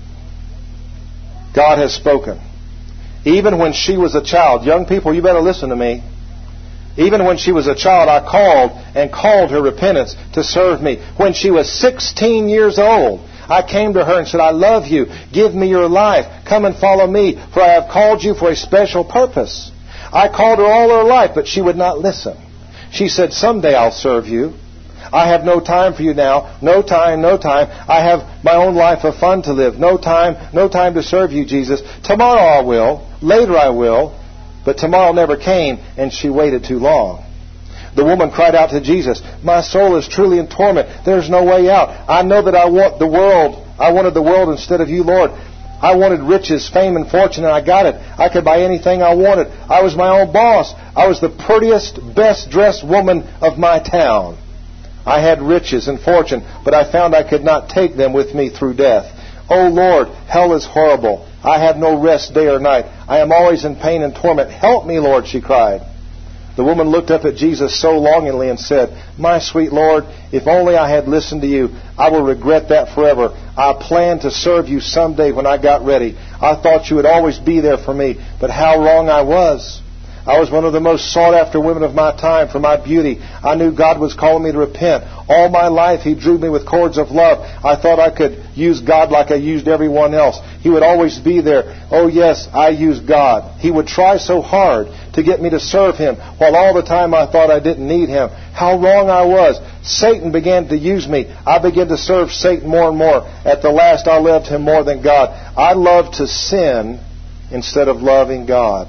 God has spoken. Even when she was a child, young people, you better listen to me. Even when she was a child, I called and called her repentance to serve me. When she was sixteen years old, I came to her and said, I love you. Give me your life. Come and follow me, for I have called you for a special purpose. I called her all her life, but she would not listen. She said, someday I'll serve you. I have no time for you now. No time, no time. I have my own life of fun to live. No time, no time to serve you, Jesus. Tomorrow I will. Later I will. But tomorrow never came, and she waited too long. The woman cried out to Jesus, my soul is truly in torment. There's no way out. I know that I want the world. I wanted the world instead of you, Lord. I wanted riches, fame, and fortune, and I got it. I could buy anything I wanted. I was my own boss. I was the prettiest, best-dressed woman of my town. I had riches and fortune, but I found I could not take them with me through death. Oh, Lord, hell is horrible. I have no rest day or night. I am always in pain and torment. Help me, Lord, she cried. The woman looked up at Jesus so longingly and said, my sweet Lord, if only I had listened to you, I will regret that forever. I planned to serve you someday when I got ready. I thought you would always be there for me, but how wrong I was. I was one of the most sought-after women of my time for my beauty. I knew God was calling me to repent. All my life He drew me with cords of love. I thought I could use God like I used everyone else. He would always be there. Oh yes, I used God. He would try so hard to get me to serve Him, while all the time I thought I didn't need Him. How wrong I was. Satan began to use me. I began to serve Satan more and more. At the last, I loved him more than God. I loved to sin instead of loving God.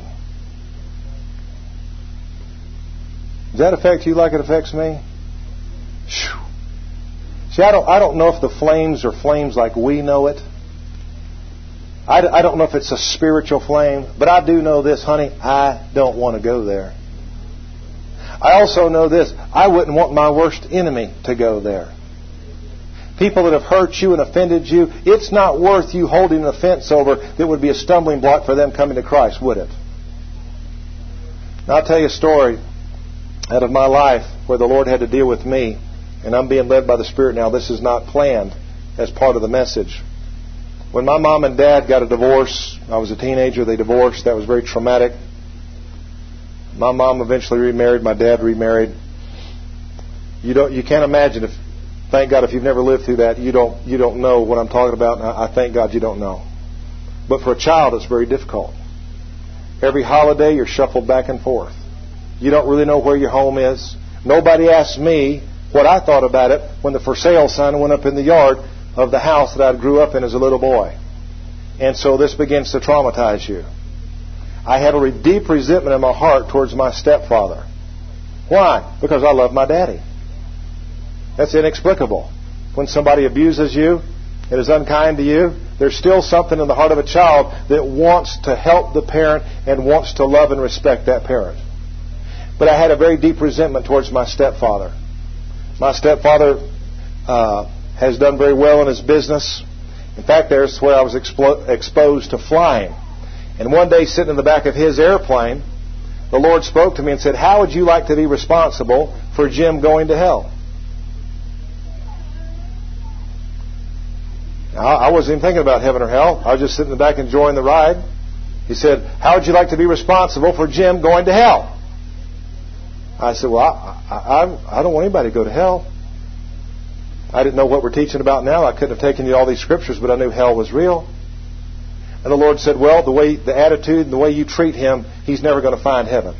Does that affect you like it affects me? Whew. See, I don't, I don't know if the flames are flames like we know it. I, I don't know if it's a spiritual flame, but I do know this, honey, I don't want to go there. I also know this, I wouldn't want my worst enemy to go there. People that have hurt you and offended you, it's not worth you holding an offense over that would be a stumbling block for them coming to Christ, would it? Now, I'll tell you a story out of my life where the Lord had to deal with me, and I'm being led by the Spirit now. This is not planned as part of the message. When my mom and dad got a divorce, I was a teenager, they divorced. That was very traumatic. My mom eventually remarried, my dad remarried. You don't, you can't imagine if, thank God, if you've never lived through that, you don't, you don't know what I'm talking about, and I, I thank God you don't know. But for a child, it's very difficult. Every holiday, you're shuffled back and forth. You don't really know where your home is. Nobody asked me what I thought about it when the for sale sign went up in the yard of the house that I grew up in as a little boy. And so this begins to traumatize you. I had a deep resentment in my heart towards my stepfather. Why? Because I love my daddy. That's inexplicable. When somebody abuses you and is unkind to you, there's still something in the heart of a child that wants to help the parent and wants to love and respect that parent. But I had a very deep resentment towards my stepfather. My stepfather uh, has done very well in his business. In fact, there's where I was explo- exposed to flying. And one day, sitting in the back of his airplane, the Lord spoke to me and said, how would you like to be responsible for Jim going to hell? Now, I wasn't even thinking about heaven or hell. I was just sitting in the back enjoying the ride. He said, how would you like to be responsible for Jim going to hell? I said, well, I, I, I don't want anybody to go to hell. I didn't know what we're teaching about now. I couldn't have taken you all these scriptures, but I knew hell was real. And the Lord said, well, the way, the attitude and the way you treat him, he's never going to find heaven.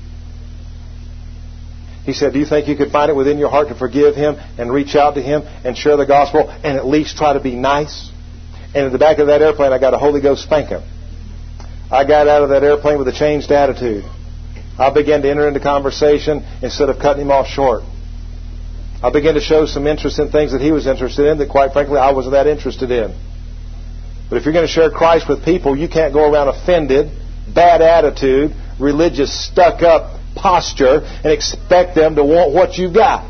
He said, do you think you could find it within your heart to forgive him and reach out to him and share the gospel and at least try to be nice? And in the back of that airplane, I got a Holy Ghost spanking. I got out of that airplane with a changed attitude. I began to enter into conversation instead of cutting him off short. I began to show some interest in things that he was interested in that, quite frankly, I wasn't that interested in. But if you're going to share Christ with people, you can't go around offended, bad attitude, religious, stuck-up posture and expect them to want what you got.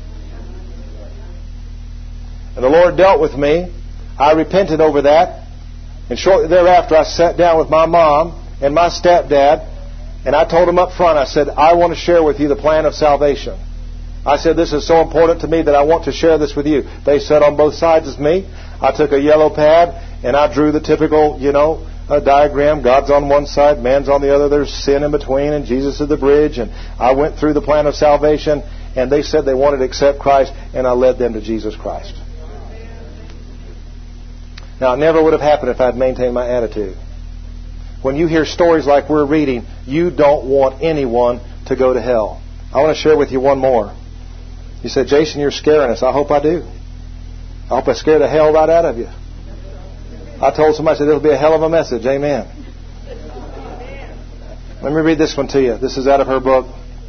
And the Lord dealt with me. I repented over that. And shortly thereafter, I sat down with my mom and my stepdad, and I told them up front, I said, I want to share with you the plan of salvation. I said, this is so important to me that I want to share this with you. They sat on both sides of me. I took a yellow pad, and I drew the typical, you know, a diagram. God's on one side, man's on the other. There's sin in between, and Jesus is the bridge. And I went through the plan of salvation, and they said they wanted to accept Christ, and I led them to Jesus Christ. Now, it never would have happened if I had maintained my attitude. When you hear stories like we're reading, you don't want anyone to go to hell. I want to share with you one more. You said, Jason, you're scaring us. I hope I do. I hope I scare the hell right out of you. I told somebody, I said, it'll be a hell of a message. Amen. Let me read this one to you. This is out of her book.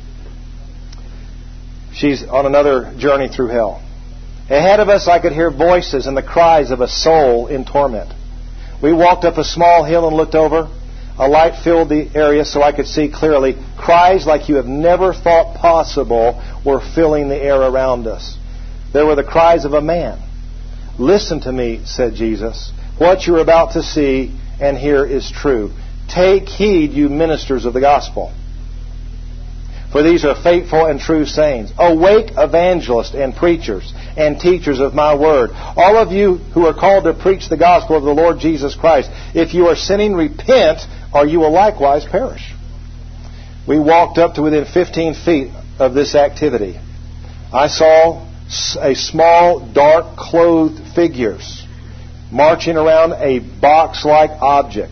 She's on another journey through hell. Ahead of us, I could hear voices and the cries of a soul in torment. We walked up a small hill and looked over. A light filled the area so I could see clearly. Cries like you have never thought possible were filling the air around us. There were the cries of a man. Listen to me, said Jesus. What you're about to see and hear is true. Take heed, you ministers of the gospel. For these are faithful and true sayings. Awake, evangelists and preachers and teachers of my word. All of you who are called to preach the gospel of the Lord Jesus Christ. If you are sinning, repent, or you will likewise perish. We walked up to within fifteen feet of this activity. I saw a small, dark-clothed figures marching around a box-like object.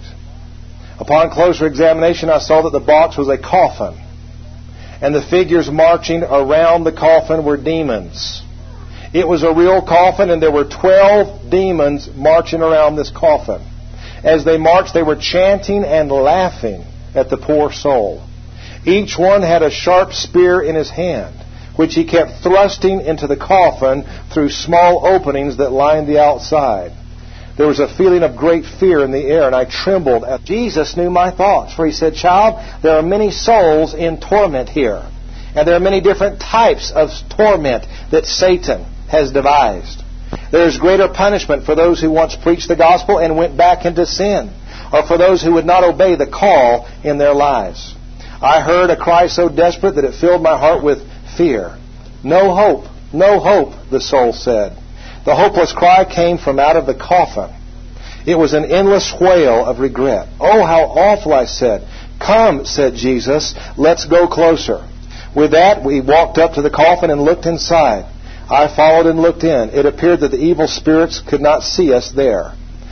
Upon closer examination, I saw that the box was a coffin. And the figures marching around the coffin were demons. It was a real coffin, and there were twelve demons marching around this coffin. As they marched, they were chanting and laughing at the poor soul. Each one had a sharp spear in his hand, which he kept thrusting into the coffin through small openings that lined the outside. There was a feeling of great fear in the air, and I trembled. Jesus knew my thoughts, for he said, Child, there are many souls in torment here. And there are many different types of torment that Satan has devised. There is greater punishment for those who once preached the gospel and went back into sin, or for those who would not obey the call in their lives. I heard a cry so desperate that it filled my heart with fear. No hope, no hope, the soul said. The hopeless cry came from out of the coffin. It was an endless wail of regret. Oh, how awful, I said. Come, said Jesus, let's go closer. With that, we walked up to the coffin and looked inside. I followed and looked in. It appeared that the evil spirits could not see us there.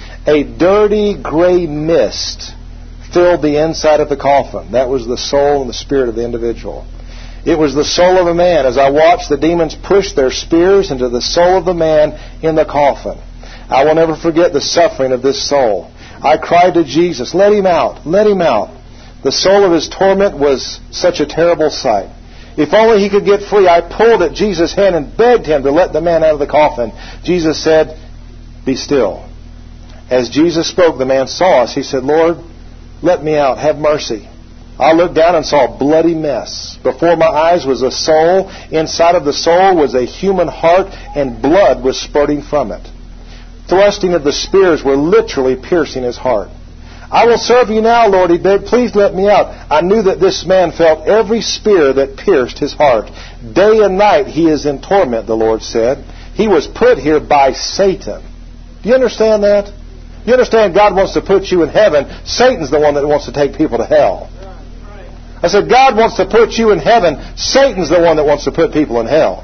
A dirty gray mist filled the inside of the coffin. That was the soul and the spirit of the individual. It was the soul of a man. As I watched, the demons push their spears into the soul of the man in the coffin. I will never forget the suffering of this soul. I cried to Jesus, let him out, let him out. The soul of his torment was such a terrible sight. If only he could get free. I pulled at Jesus' hand and begged him to let the man out of the coffin. Jesus said, be still. As Jesus spoke, the man saw us. He said, Lord, let me out. Have mercy. I looked down and saw a bloody mess. Before my eyes was a soul. Inside of the soul was a human heart, and blood was spurting from it. Thrusting of the spears were literally piercing his heart. I will serve you now, Lord, he begged. Please let me out. I knew that this man felt every spear that pierced his heart. Day and night he is in torment, the Lord said. He was put here by Satan. Do you understand that? You understand God wants to put you in heaven. Satan's the one that wants to take people to hell. I said, God wants to put you in heaven. Satan's the one that wants to put people in hell.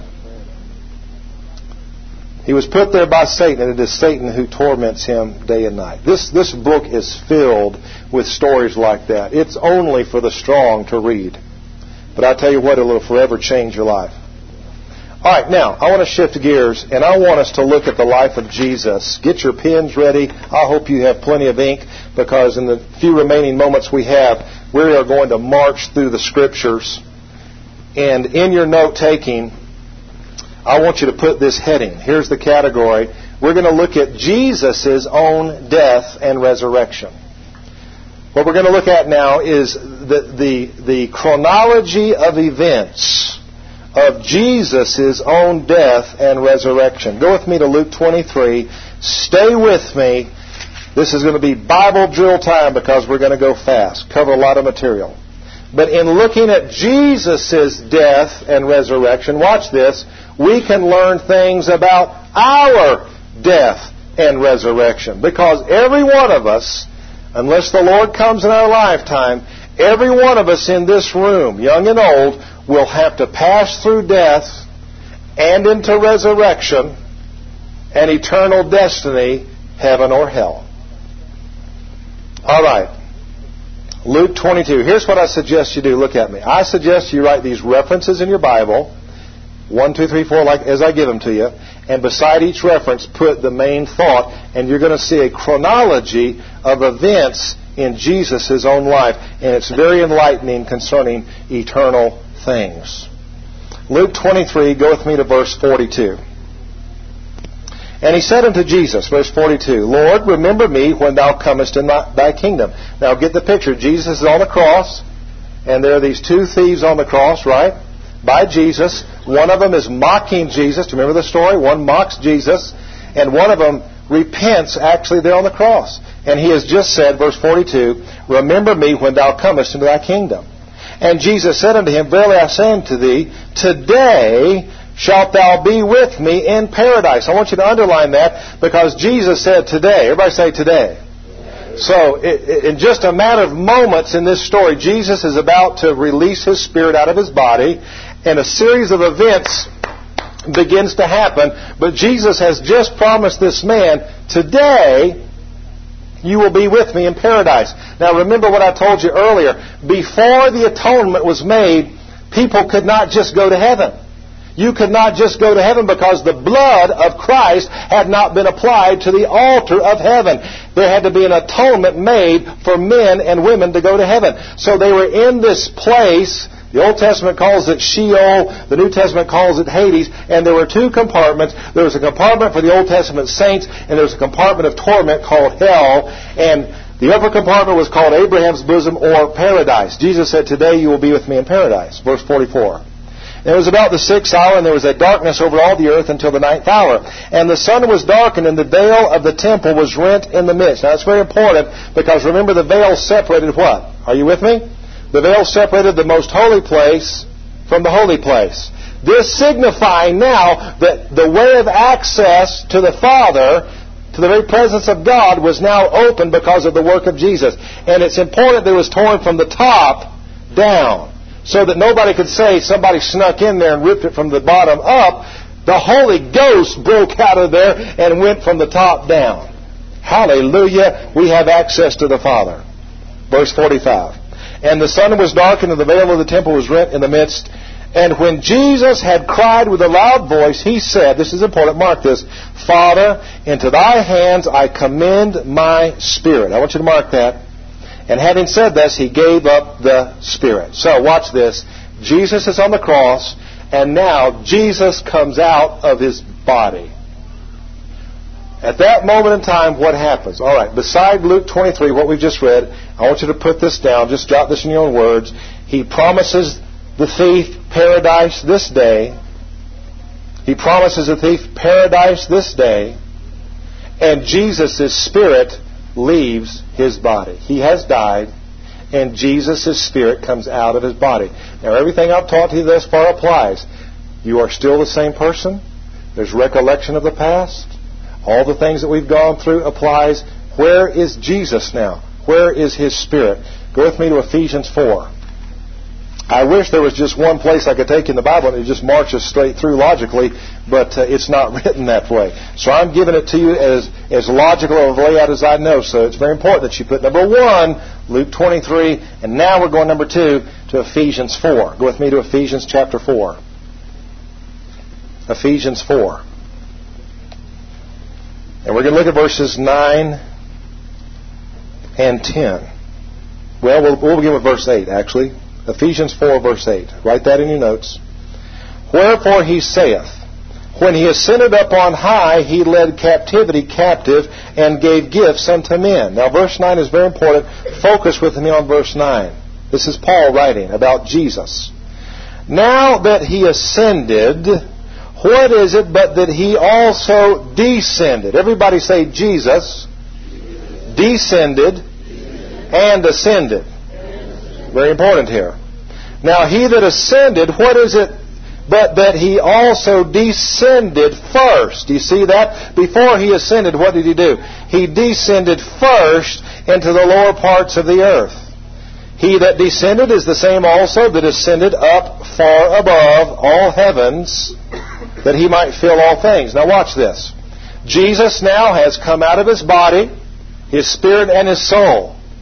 He was put there by Satan, and it is Satan who torments him day and night. This, this book is filled with stories like that. It's only for the strong to read. But I tell you what, it'll forever change your life. All right, now, I want to shift gears, and I want us to look at the life of Jesus. Get your pens ready. I hope you have plenty of ink, because in the few remaining moments we have, we are going to march through the Scriptures. And in your note-taking, I want you to put this heading. Here's the category. We're going to look at Jesus' own death and resurrection. What we're going to look at now is the, the, the chronology of events of Jesus' own death and resurrection. Go with me to Luke twenty-three. Stay with me. This is going to be Bible drill time because we're going to go fast. Cover a lot of material. But in looking at Jesus' death and resurrection, watch this, we can learn things about our death and resurrection. Because every one of us, unless the Lord comes in our lifetime, every one of us in this room, young and old, will have to pass through death and into resurrection and eternal destiny, heaven or hell. All right. Luke twenty-two. Here's what I suggest you do. Look at me. I suggest you write these references in your Bible, one, two, three, four, like as I give them to you, and beside each reference put the main thought, and you're going to see a chronology of events in Jesus' own life, and it's very enlightening concerning eternal things. Luke twenty-three, go with me to verse forty-two. And he said unto Jesus, verse forty-two, Lord, remember me when thou comest in thy kingdom. Now get the picture. Jesus is on the cross, and there are these two thieves on the cross, right? By Jesus. One of them is mocking Jesus. Do you remember the story? One mocks Jesus, and one of them repents actually there on the cross. And he has just said, verse forty-two, remember me when thou comest into thy kingdom. And Jesus said unto him, verily I say unto thee, today shalt thou be with me in paradise. I want you to underline that because Jesus said today. Everybody say today. So in just a matter of moments in this story, Jesus is about to release His Spirit out of His body, and a series of events begins to happen. But Jesus has just promised this man, today you will be with me in paradise. Now remember what I told you earlier. Before the atonement was made, people could not just go to heaven. You could not just go to heaven because the blood of Christ had not been applied to the altar of heaven. There had to be an atonement made for men and women to go to heaven. So they were in this place. The Old Testament calls it Sheol. The New Testament calls it Hades. And there were two compartments. There was a compartment for the Old Testament saints, and there was a compartment of torment called hell. And the upper compartment was called Abraham's bosom or paradise. Jesus said, today you will be with me in paradise. Verse forty-four. And it was about the sixth hour, and there was a darkness over all the earth until the ninth hour. And the sun was darkened, and the veil of the temple was rent in the midst. Now, that's very important, because remember, the veil separated what? Are you with me? The veil separated the most holy place from the holy place. This signifying now that the way of access to the Father, to the very presence of God, was now open because of the work of Jesus. And it's important that it was torn from the top down, so that nobody could say somebody snuck in there and ripped it from the bottom up. The Holy Ghost broke out of there and went from the top down. Hallelujah. We have access to the Father. Verse forty-five. And the sun was darkened, and the veil of the temple was rent in the midst. And when Jesus had cried with a loud voice, He said, this is important, mark this, Father, into Thy hands I commend my spirit. I want you to mark that. And having said this, He gave up the Spirit. So, watch this. Jesus is on the cross, and now Jesus comes out of His body. At that moment in time, what happens? All right, beside Luke twenty-three, what we've just read, I want you to put this down. Just jot this in your own words. He promises the thief paradise this day. He promises the thief paradise this day. And Jesus' Spirit leaves His body. He has died, and Jesus' Spirit comes out of His body. Now, everything I've taught you thus far applies. You are still the same person. There's recollection of the past. All the things that we've gone through applies. Where is Jesus now? Where is His Spirit? Go with me to Ephesians four. I wish there was just one place I could take in the Bible and it just marches straight through logically, but uh, it's not written that way. So I'm giving it to you as, as logical of a layout as I know. So it's very important that you put number one, Luke twenty-three, and now we're going number two to Ephesians four. Go with me to Ephesians chapter four. Ephesians four. And we're going to look at verses nine and ten. Well, we'll, we'll begin with verse eight, actually. Ephesians four, verse eight. Write that in your notes. Wherefore He saith, when He ascended up on high, He led captivity captive and gave gifts unto men. Now, verse nine is very important. Focus with me on verse nine. This is Paul writing about Jesus. Now that He ascended, what is it but that He also descended? Everybody say Jesus descended and ascended. Very important here. Now, He that ascended, what is it but that He also descended first? Do you see that? Before He ascended, what did He do? He descended first into the lower parts of the earth. He that descended is the same also that ascended up far above all heavens, that He might fill all things. Now watch this. Jesus now has come out of His body, His spirit and His soul.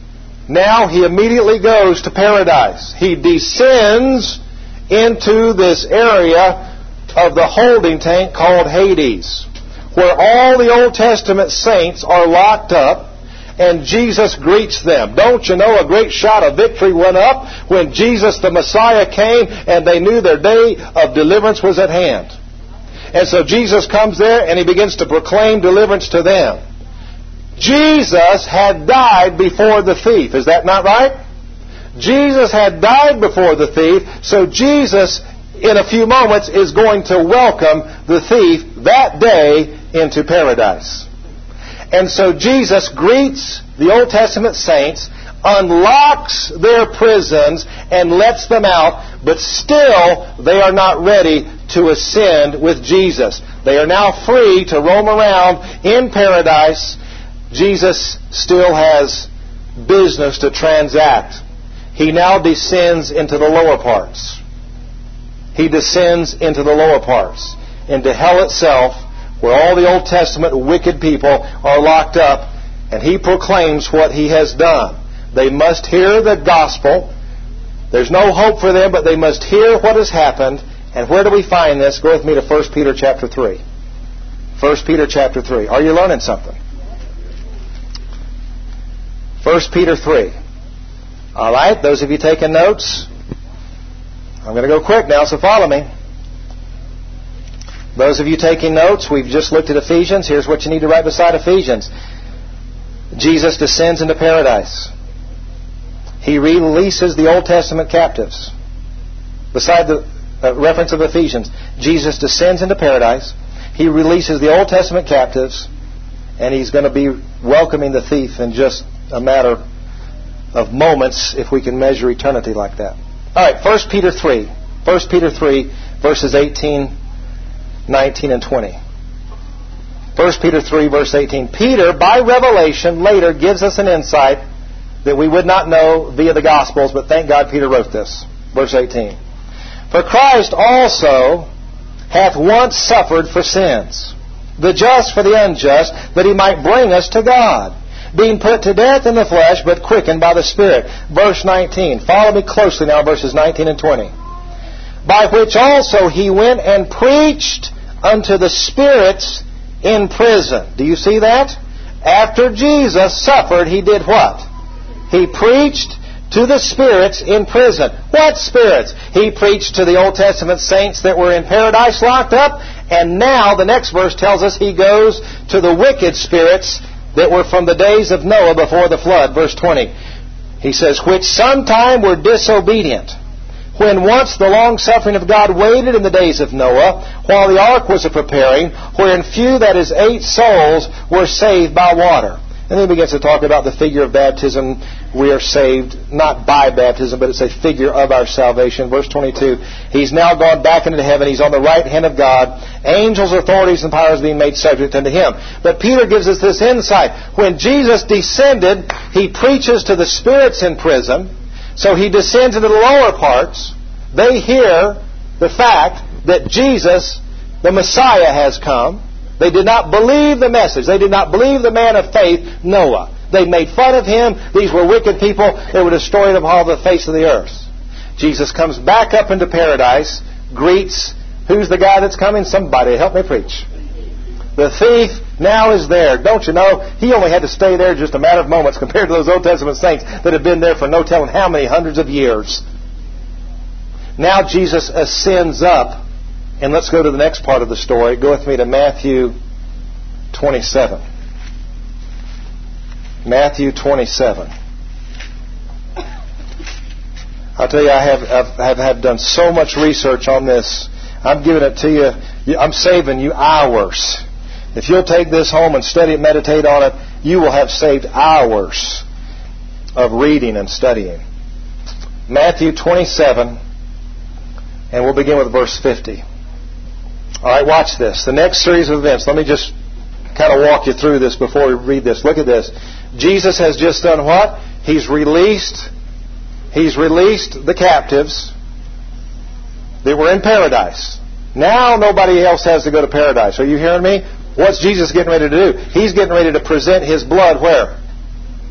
Now he immediately goes to paradise. He descends into this area of the holding tank called Hades, where all the Old Testament saints are locked up, and Jesus greets them. Don't you know a great shout of victory went up when Jesus the Messiah came and they knew their day of deliverance was at hand. And so Jesus comes there and he begins to proclaim deliverance to them. Jesus had died before the thief. Is that not right? Jesus had died before the thief, so Jesus in a few moments is going to welcome the thief that day into paradise. And so Jesus greets the Old Testament saints, unlocks their prisons, and lets them out, but still they are not ready to ascend with Jesus. They are now free to roam around in paradise. Jesus still has business to transact. He now descends into the lower parts. He descends into the lower parts, into hell itself, where all the Old Testament wicked people are locked up, and he proclaims what he has done. They must hear the gospel. There's no hope for them, but they must hear what has happened. And where do we find this? Go with me to First Peter chapter three. First Peter chapter three. Are you learning something? First Peter three. All right, those of you taking notes, I'm going to go quick now, so follow me. Those of you taking notes, we've just looked at Ephesians. Here's what you need to write beside Ephesians. Jesus descends into paradise. He releases the Old Testament captives. Beside the uh, reference of Ephesians, Jesus descends into paradise. He releases the Old Testament captives, and he's going to be welcoming the thief in just a matter of moments, if we can measure eternity like that. All right, First Peter three. First Peter three, verses eighteen, nineteen, and twenty. First Peter three, verse eighteen. Peter, by revelation, later gives us an insight that we would not know via the Gospels, but thank God Peter wrote this. Verse eighteen. For Christ also hath once suffered for sins, the just for the unjust, that he might bring us to God, being put to death in the flesh, but quickened by the Spirit. Verse nineteen. Follow me closely now, verses nineteen and twenty. By which also he went and preached unto the spirits in prison. Do you see that? After Jesus suffered, he did what? He preached to the spirits in prison. What spirits? He preached to the Old Testament saints that were in paradise locked up, and now the next verse tells us he goes to the wicked spirits that were from the days of Noah before the flood. Verse twenty. He says, which sometime were disobedient, when once the long-suffering of God waited in the days of Noah, while the ark was a-preparing, wherein few, that is, eight souls, were saved by water. And then he begins to talk about the figure of baptism. We are saved not by baptism, but it's a figure of our salvation. Verse twenty-two, he's now gone back into heaven. He's on the right hand of God. Angels, authorities, and powers being made subject unto him. But Peter gives us this insight. When Jesus descended, he preaches to the spirits in prison. So he descends into the lower parts. They hear the fact that Jesus, the Messiah, has come. They did not believe the message. They did not believe the man of faith, Noah. They made fun of him. These were wicked people. They were destroyed of all the face of the earth. Jesus comes back up into paradise, greets, who's the guy that's coming? Somebody help me preach. The thief now is there. Don't you know? He only had to stay there just a matter of moments compared to those Old Testament saints that had been there for no telling how many hundreds of years. Now Jesus ascends up. And let's go to the next part of the story. Go with me to Matthew twenty-seven. Matthew twenty-seven. I'll tell you, I have, I've, I've, have done so much research on this. I'm giving it to you. I'm saving you hours. If you'll take this home and study it, meditate on it, you will have saved hours of reading and studying. Matthew twenty-seven, and we'll begin with verse fifty. All right, watch this. The next series of events. Let me just kind of walk you through this before we read this. Look at this. Jesus has just done what? He's released, he's released the captives that were in paradise. Now nobody else has to go to paradise. Are you hearing me? What's Jesus getting ready to do? He's getting ready to present his blood where?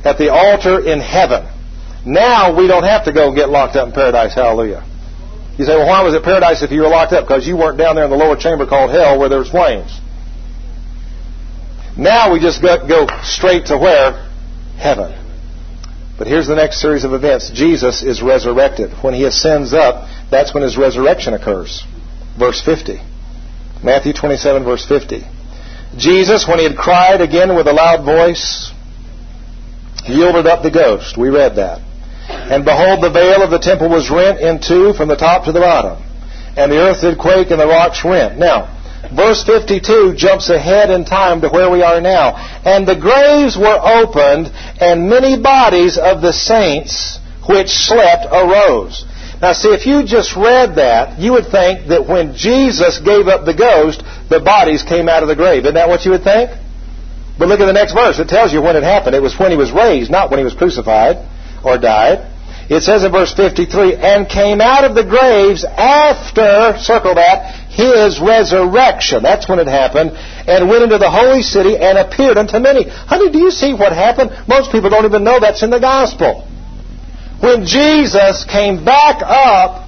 at the altar in heaven. Now we don't have to go and get locked up in paradise. Hallelujah. You say, well, why was it paradise if you were locked up? Because you weren't down there in the lower chamber called hell where there's flames. Now we just go, go straight to where? Heaven. But here's the next series of events. Jesus is resurrected. When He ascends up, that's when His resurrection occurs. Verse fifty. Matthew twenty-seven, verse fifty. Jesus, when He had cried again with a loud voice, yielded up the ghost. We read that. And behold, the veil of the temple was rent in two from the top to the bottom. And the earth did quake and the rocks rent. Now, verse fifty-two jumps ahead in time to where we are now. And the graves were opened, and many bodies of the saints which slept arose. Now see, if you just read that, you would think that when Jesus gave up the ghost, the bodies came out of the grave. Isn't that what you would think? But look at the next verse. It tells you when it happened. It was when He was raised, not when He was crucified or died. It says in verse fifty-three, and came out of the graves after, circle that, His resurrection. That's when it happened. And went into the holy city and appeared unto many. Honey, do you see what happened? Most people don't even know that's in the gospel. When Jesus came back up,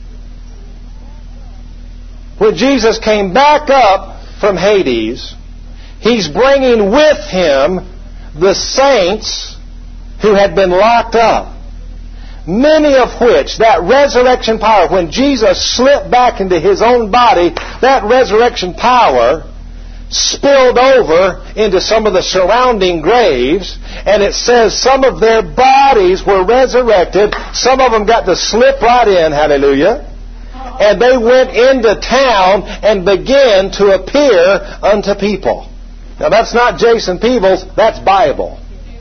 when Jesus came back up from Hades, He's bringing with Him the saints who had been locked up. Many of which, that resurrection power, when Jesus slipped back into His own body, that resurrection power spilled over into some of the surrounding graves, and it says some of their bodies were resurrected. Some of them got to slip right in, hallelujah, and they went into town and began to appear unto people. Now that's not Jason Peebles, that's Bible.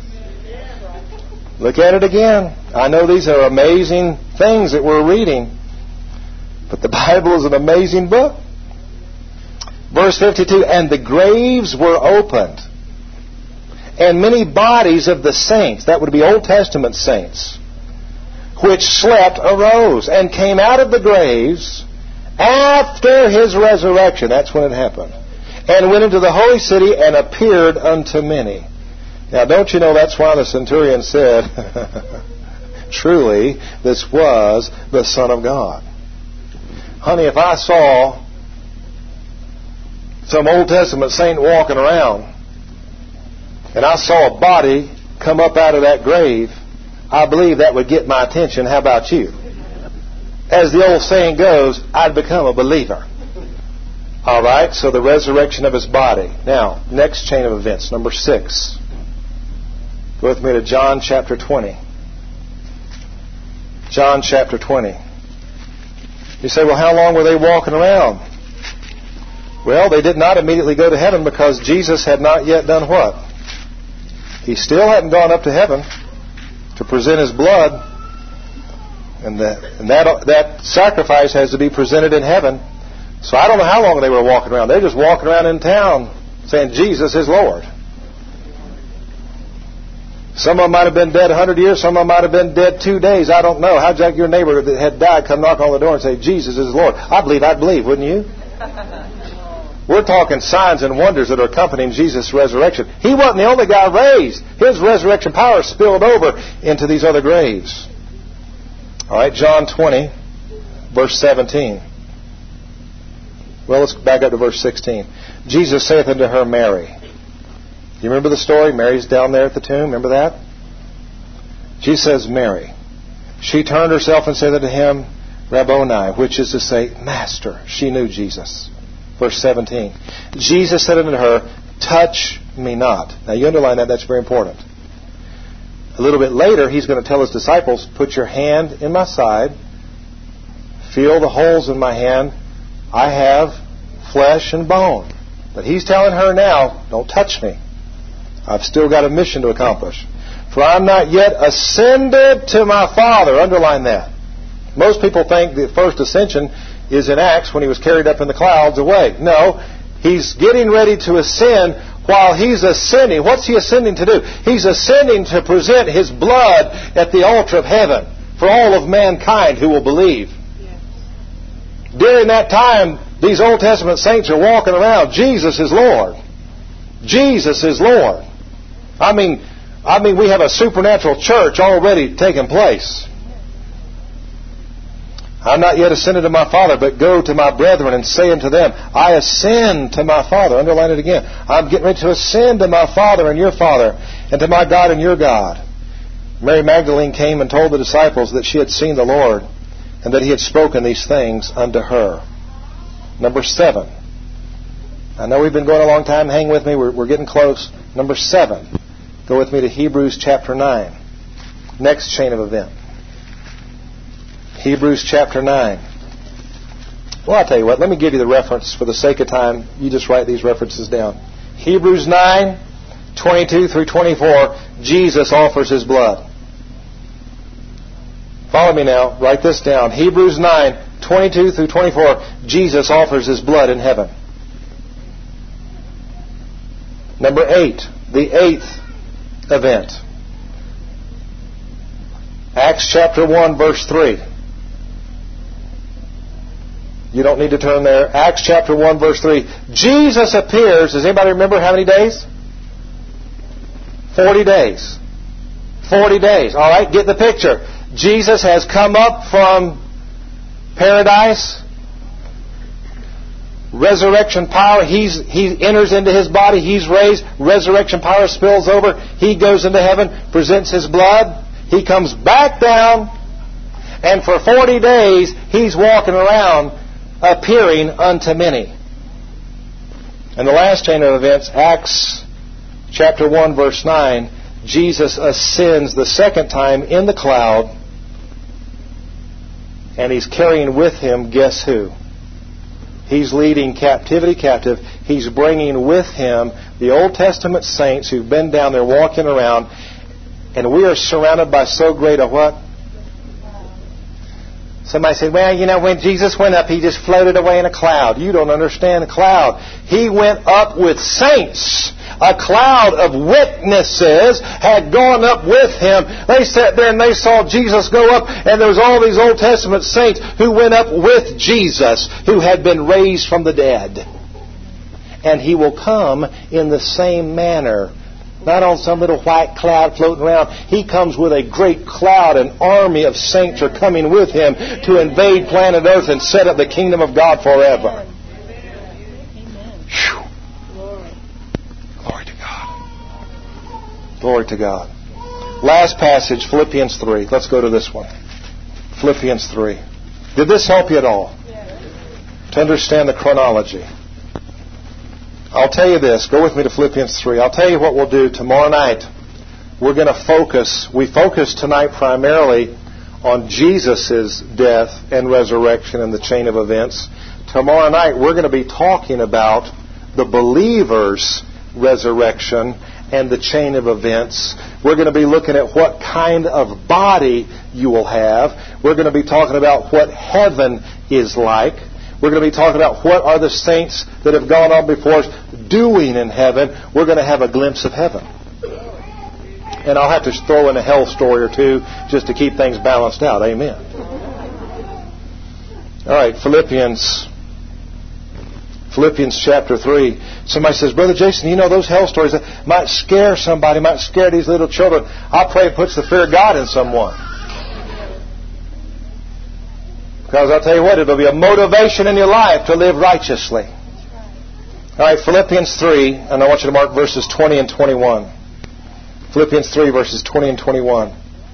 Look at it again. I know these are amazing things that we're reading, but the Bible is an amazing book. Verse fifty-two, and the graves were opened, and many bodies of the saints, that would be Old Testament saints, which slept arose, and came out of the graves after His resurrection. That's when it happened. And went into the holy city and appeared unto many. Now, don't you know that's why the centurion said, truly, this was the Son of God. Honey, if I saw some Old Testament saint walking around, and I saw a body come up out of that grave, I believe that would get my attention. How about you? As the old saying goes, I'd become a believer. All right, so the resurrection of His body. Now, next chain of events, number six. Go with me to John chapter twenty. John chapter twenty. You say, well, how long were they walking around? Well, they did not immediately go to heaven because Jesus had not yet done what? He still hadn't gone up to heaven to present His blood. And, the, and that, that sacrifice has to be presented in heaven. So I don't know how long they were walking around. They're just walking around in town saying Jesus is Lord. Some of them might have been dead a hundred years. Some of them might have been dead two days. I don't know. How'd your neighbor that had died come knock on the door and say, Jesus is Lord? I believe, I'd believe, wouldn't you? We're talking signs and wonders that are accompanying Jesus' resurrection. He wasn't the only guy raised. His resurrection power spilled over into these other graves. All right, John twenty, verse seventeen. Well, let's back up to verse sixteen. Jesus saith unto her, Mary. Do you remember the story? Mary's down there at the tomb. Remember that? She says, Mary. She turned herself and said unto Him, Rabboni, which is to say, Master. She knew Jesus. Verse seventeen. Jesus said unto her, touch me not. Now you underline that. That's very important. A little bit later, He's going to tell His disciples, put your hand in my side. Feel the holes in my hand. I have flesh and bone. But He's telling her now, don't touch me. I've still got a mission to accomplish. For I'm not yet ascended to my Father. Underline that. Most people think the first ascension is in Acts when He was carried up in the clouds away. No, He's getting ready to ascend. While He's ascending, what's He ascending to do? He's ascending to present His blood at the altar of heaven for all of mankind who will believe. Yes. During that time, these Old Testament saints are walking around. Jesus is Lord. Jesus is Lord. I mean, I mean, we have a supernatural church already taking place. I'm not yet ascended to my Father, but go to my brethren and say unto them, I ascend to my Father. Underline it again. I'm getting ready to ascend to my Father and your Father, and to my God and your God. Mary Magdalene came and told the disciples that she had seen the Lord, and that He had spoken these things unto her. Number seven. I know we've been going a long time. Hang with me. We're, we're getting close. Number seven. Go with me to Hebrews chapter nine. Next chain of event. Hebrews chapter nine. Well, I'll tell you what. Let me give you the reference for the sake of time. You just write these references down. Hebrews nine, twenty-two through twenty-four. Jesus offers His blood. Follow me now. Write this down. Hebrews nine, twenty-two through twenty-four. Jesus offers His blood in heaven. Number eight. The eighth event. Acts chapter one, verse three. You don't need to turn there. Acts chapter one, verse three. Jesus appears. Does anybody remember how many days? Forty days. Forty days. All right, get the picture. Jesus has come up from paradise. Resurrection power. He's, he enters into His body. He's raised. Resurrection power spills over. He goes into heaven, presents His blood. He comes back down. And for forty days, He's walking around appearing unto many. And the last chain of events, Acts chapter one, verse nine, Jesus ascends the second time in the cloud, and He's carrying with Him, guess who? He's leading captivity captive. He's bringing with Him the Old Testament saints who've been down there walking around, and we are surrounded by so great a what? Somebody said, well, you know, when Jesus went up, He just floated away in a cloud. You don't understand a cloud. He went up with saints. A cloud of witnesses had gone up with Him. They sat there and they saw Jesus go up, and there was all these Old Testament saints who went up with Jesus, who had been raised from the dead. And He will come in the same manner. Not on some little white cloud floating around. He comes with a great cloud. An army of saints are coming with Him to invade planet Earth and set up the kingdom of God forever. Whew. Glory to God. Glory to God. Last passage, Philippians three. Let's go to this one. Philippians three. Did this help you at all? To understand the chronology? I'll tell you this. Go with me to Philippians three. I'll tell you what we'll do tomorrow night. We're going to focus. We focus tonight primarily on Jesus' death and resurrection and the chain of events. Tomorrow night we're going to be talking about the believer's resurrection and the chain of events. We're going to be looking at what kind of body you will have. We're going to be talking about what heaven is like. We're going to be talking about what are the saints that have gone on before us doing in heaven. We're going to have a glimpse of heaven. And I'll have to throw in a hell story or two just to keep things balanced out. Amen. All right, Philippians. Philippians chapter three. Somebody says, Brother Jason, you know those hell stories that might scare somebody, might scare these little children. I pray it puts the fear of God in someone. Because I'll tell you what, it'll be a motivation in your life to live righteously. All right, Philippians three, and I want you to mark verses twenty and twenty-one. Philippians three, verses twenty and twenty-one.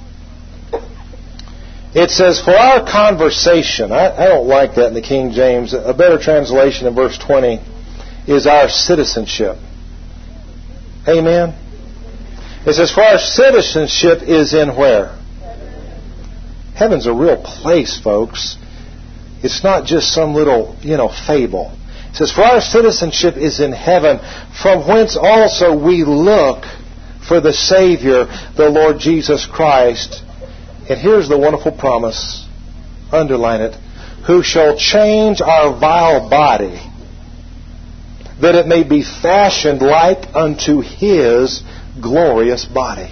It says, for our conversation, I, I don't like that in the King James. A better translation in verse twenty is our citizenship. Amen? It says, for our citizenship is in where? Heaven's a real place, folks. It's not just some little, you know, fable. It says, for our citizenship is in heaven, from whence also we look for the Savior, the Lord Jesus Christ. And here's the wonderful promise. Underline it. Who shall change our vile body, that it may be fashioned like unto His glorious body.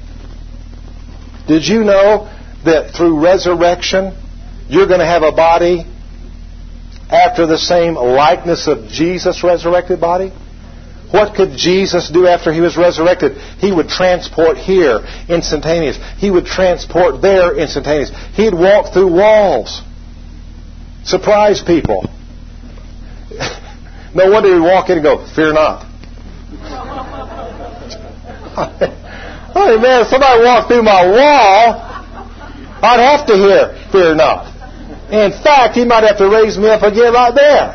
Did you know that through resurrection, you're going to have a body after the same likeness of Jesus' resurrected body? What could Jesus do after He was resurrected? He would transport here instantaneous. He would transport there instantaneous. He'd walk through walls. Surprise people. No wonder He'd walk in and go, "Fear not." Oh man, if somebody walked through my wall, I'd have to hear, "Fear not." In fact, He might have to raise me up again right there.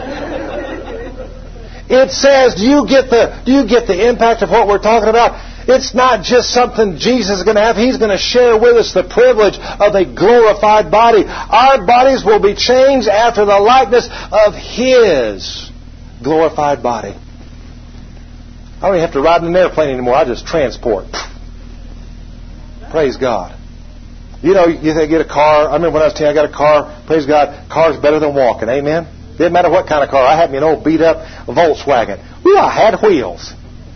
It says, do you get the do you get the impact of what we're talking about? It's not just something Jesus is going to have. He's going to share with us the privilege of a glorified body. Our bodies will be changed after the likeness of His glorified body. I don't even have to ride in an airplane anymore. I just transport. Praise God. You know, you get a car. I remember when I was ten, I got a car. Praise God. Car's better than walking. Amen. Didn't matter what kind of car. I had me an old beat up Volkswagen. Ooh, I had wheels.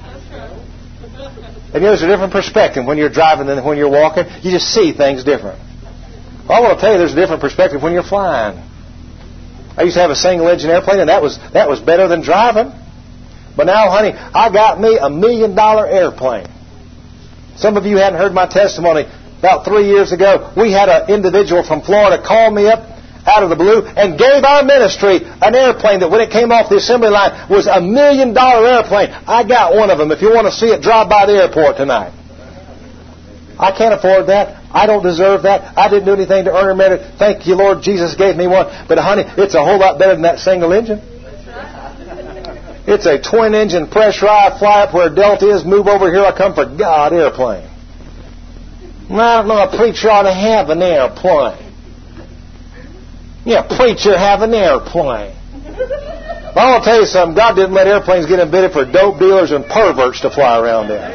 And there's a different perspective when you're driving than when you're walking. You just see things different. Well, I want to tell you, there's a different perspective when you're flying. I used to have a single engine airplane, and that was that was better than driving. But now, honey, I got me a million dollar airplane. Some of you hadn't heard my testimony. About three years ago, we had an individual from Florida call me up out of the blue and gave our ministry an airplane that when it came off the assembly line was a million dollar airplane. I got one of them. If you want to see it, drive by the airport tonight. I can't afford that. I don't deserve that. I didn't do anything to earn or merit it. Thank you, Lord. Jesus gave me one. But honey, it's a whole lot better than that single engine. It's a twin engine pressurized fly up where Delta is, move over here, I come for God airplane. I don't know, a preacher ought to have an airplane. Yeah, preacher have an airplane. Well, I want to tell you something. God didn't let airplanes get invented for dope dealers and perverts to fly around in.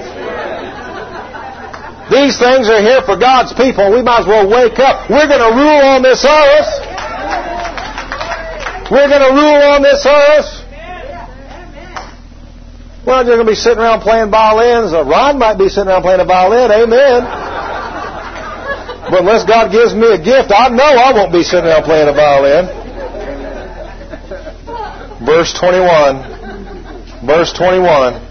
These things are here for God's people. We might as well wake up. We're going to rule on this earth. We're going to rule on this earth. Well, you're going to be sitting around playing violins. Ron might be sitting around playing a violin. Amen. But unless God gives me a gift, I know I won't be sitting around playing a violin. Verse twenty-one. Verse twenty-one.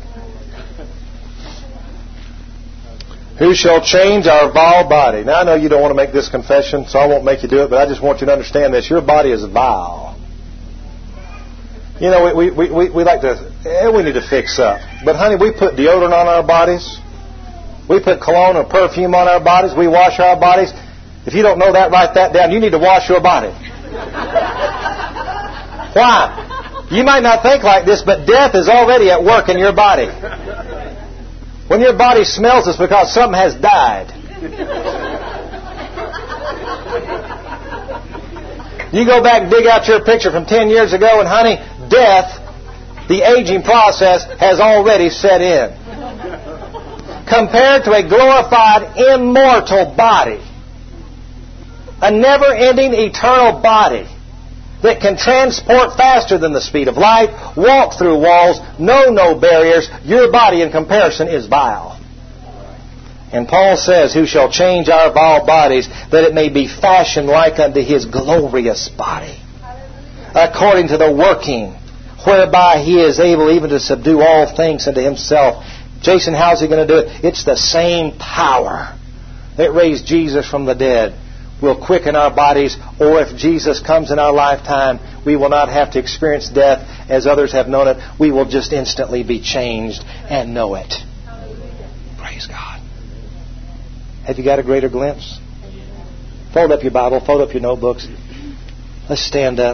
Who shall change our vile body? Now, I know you don't want to make this confession, so I won't make you do it, but I just want you to understand this. Your body is vile. You know, we, we, we, we like to, eh, we need to fix up. But honey, we put deodorant on our bodies. We put cologne or perfume on our bodies. We wash our bodies. If you don't know that, write that down. You need to wash your body. Why? You might not think like this, but death is already at work in your body. When your body smells, it's because something has died. You go back and dig out your picture from ten years ago, and honey, death, the aging process, has already set in. Compared to a glorified, immortal body, a never-ending, eternal body that can transport faster than the speed of light, walk through walls, know no barriers, your body in comparison is vile. And Paul says, who shall change our vile bodies, that it may be fashioned like unto His glorious body, according to the working whereby He is able even to subdue all things unto Himself. Jason, how's He going to do it? It's the same power that raised Jesus from the dead will quicken our bodies, or if Jesus comes in our lifetime, we will not have to experience death as others have known it. We will just instantly be changed and know it. Praise God. Have you got a greater glimpse? Fold up your Bible, fold up your notebooks. Let's stand up.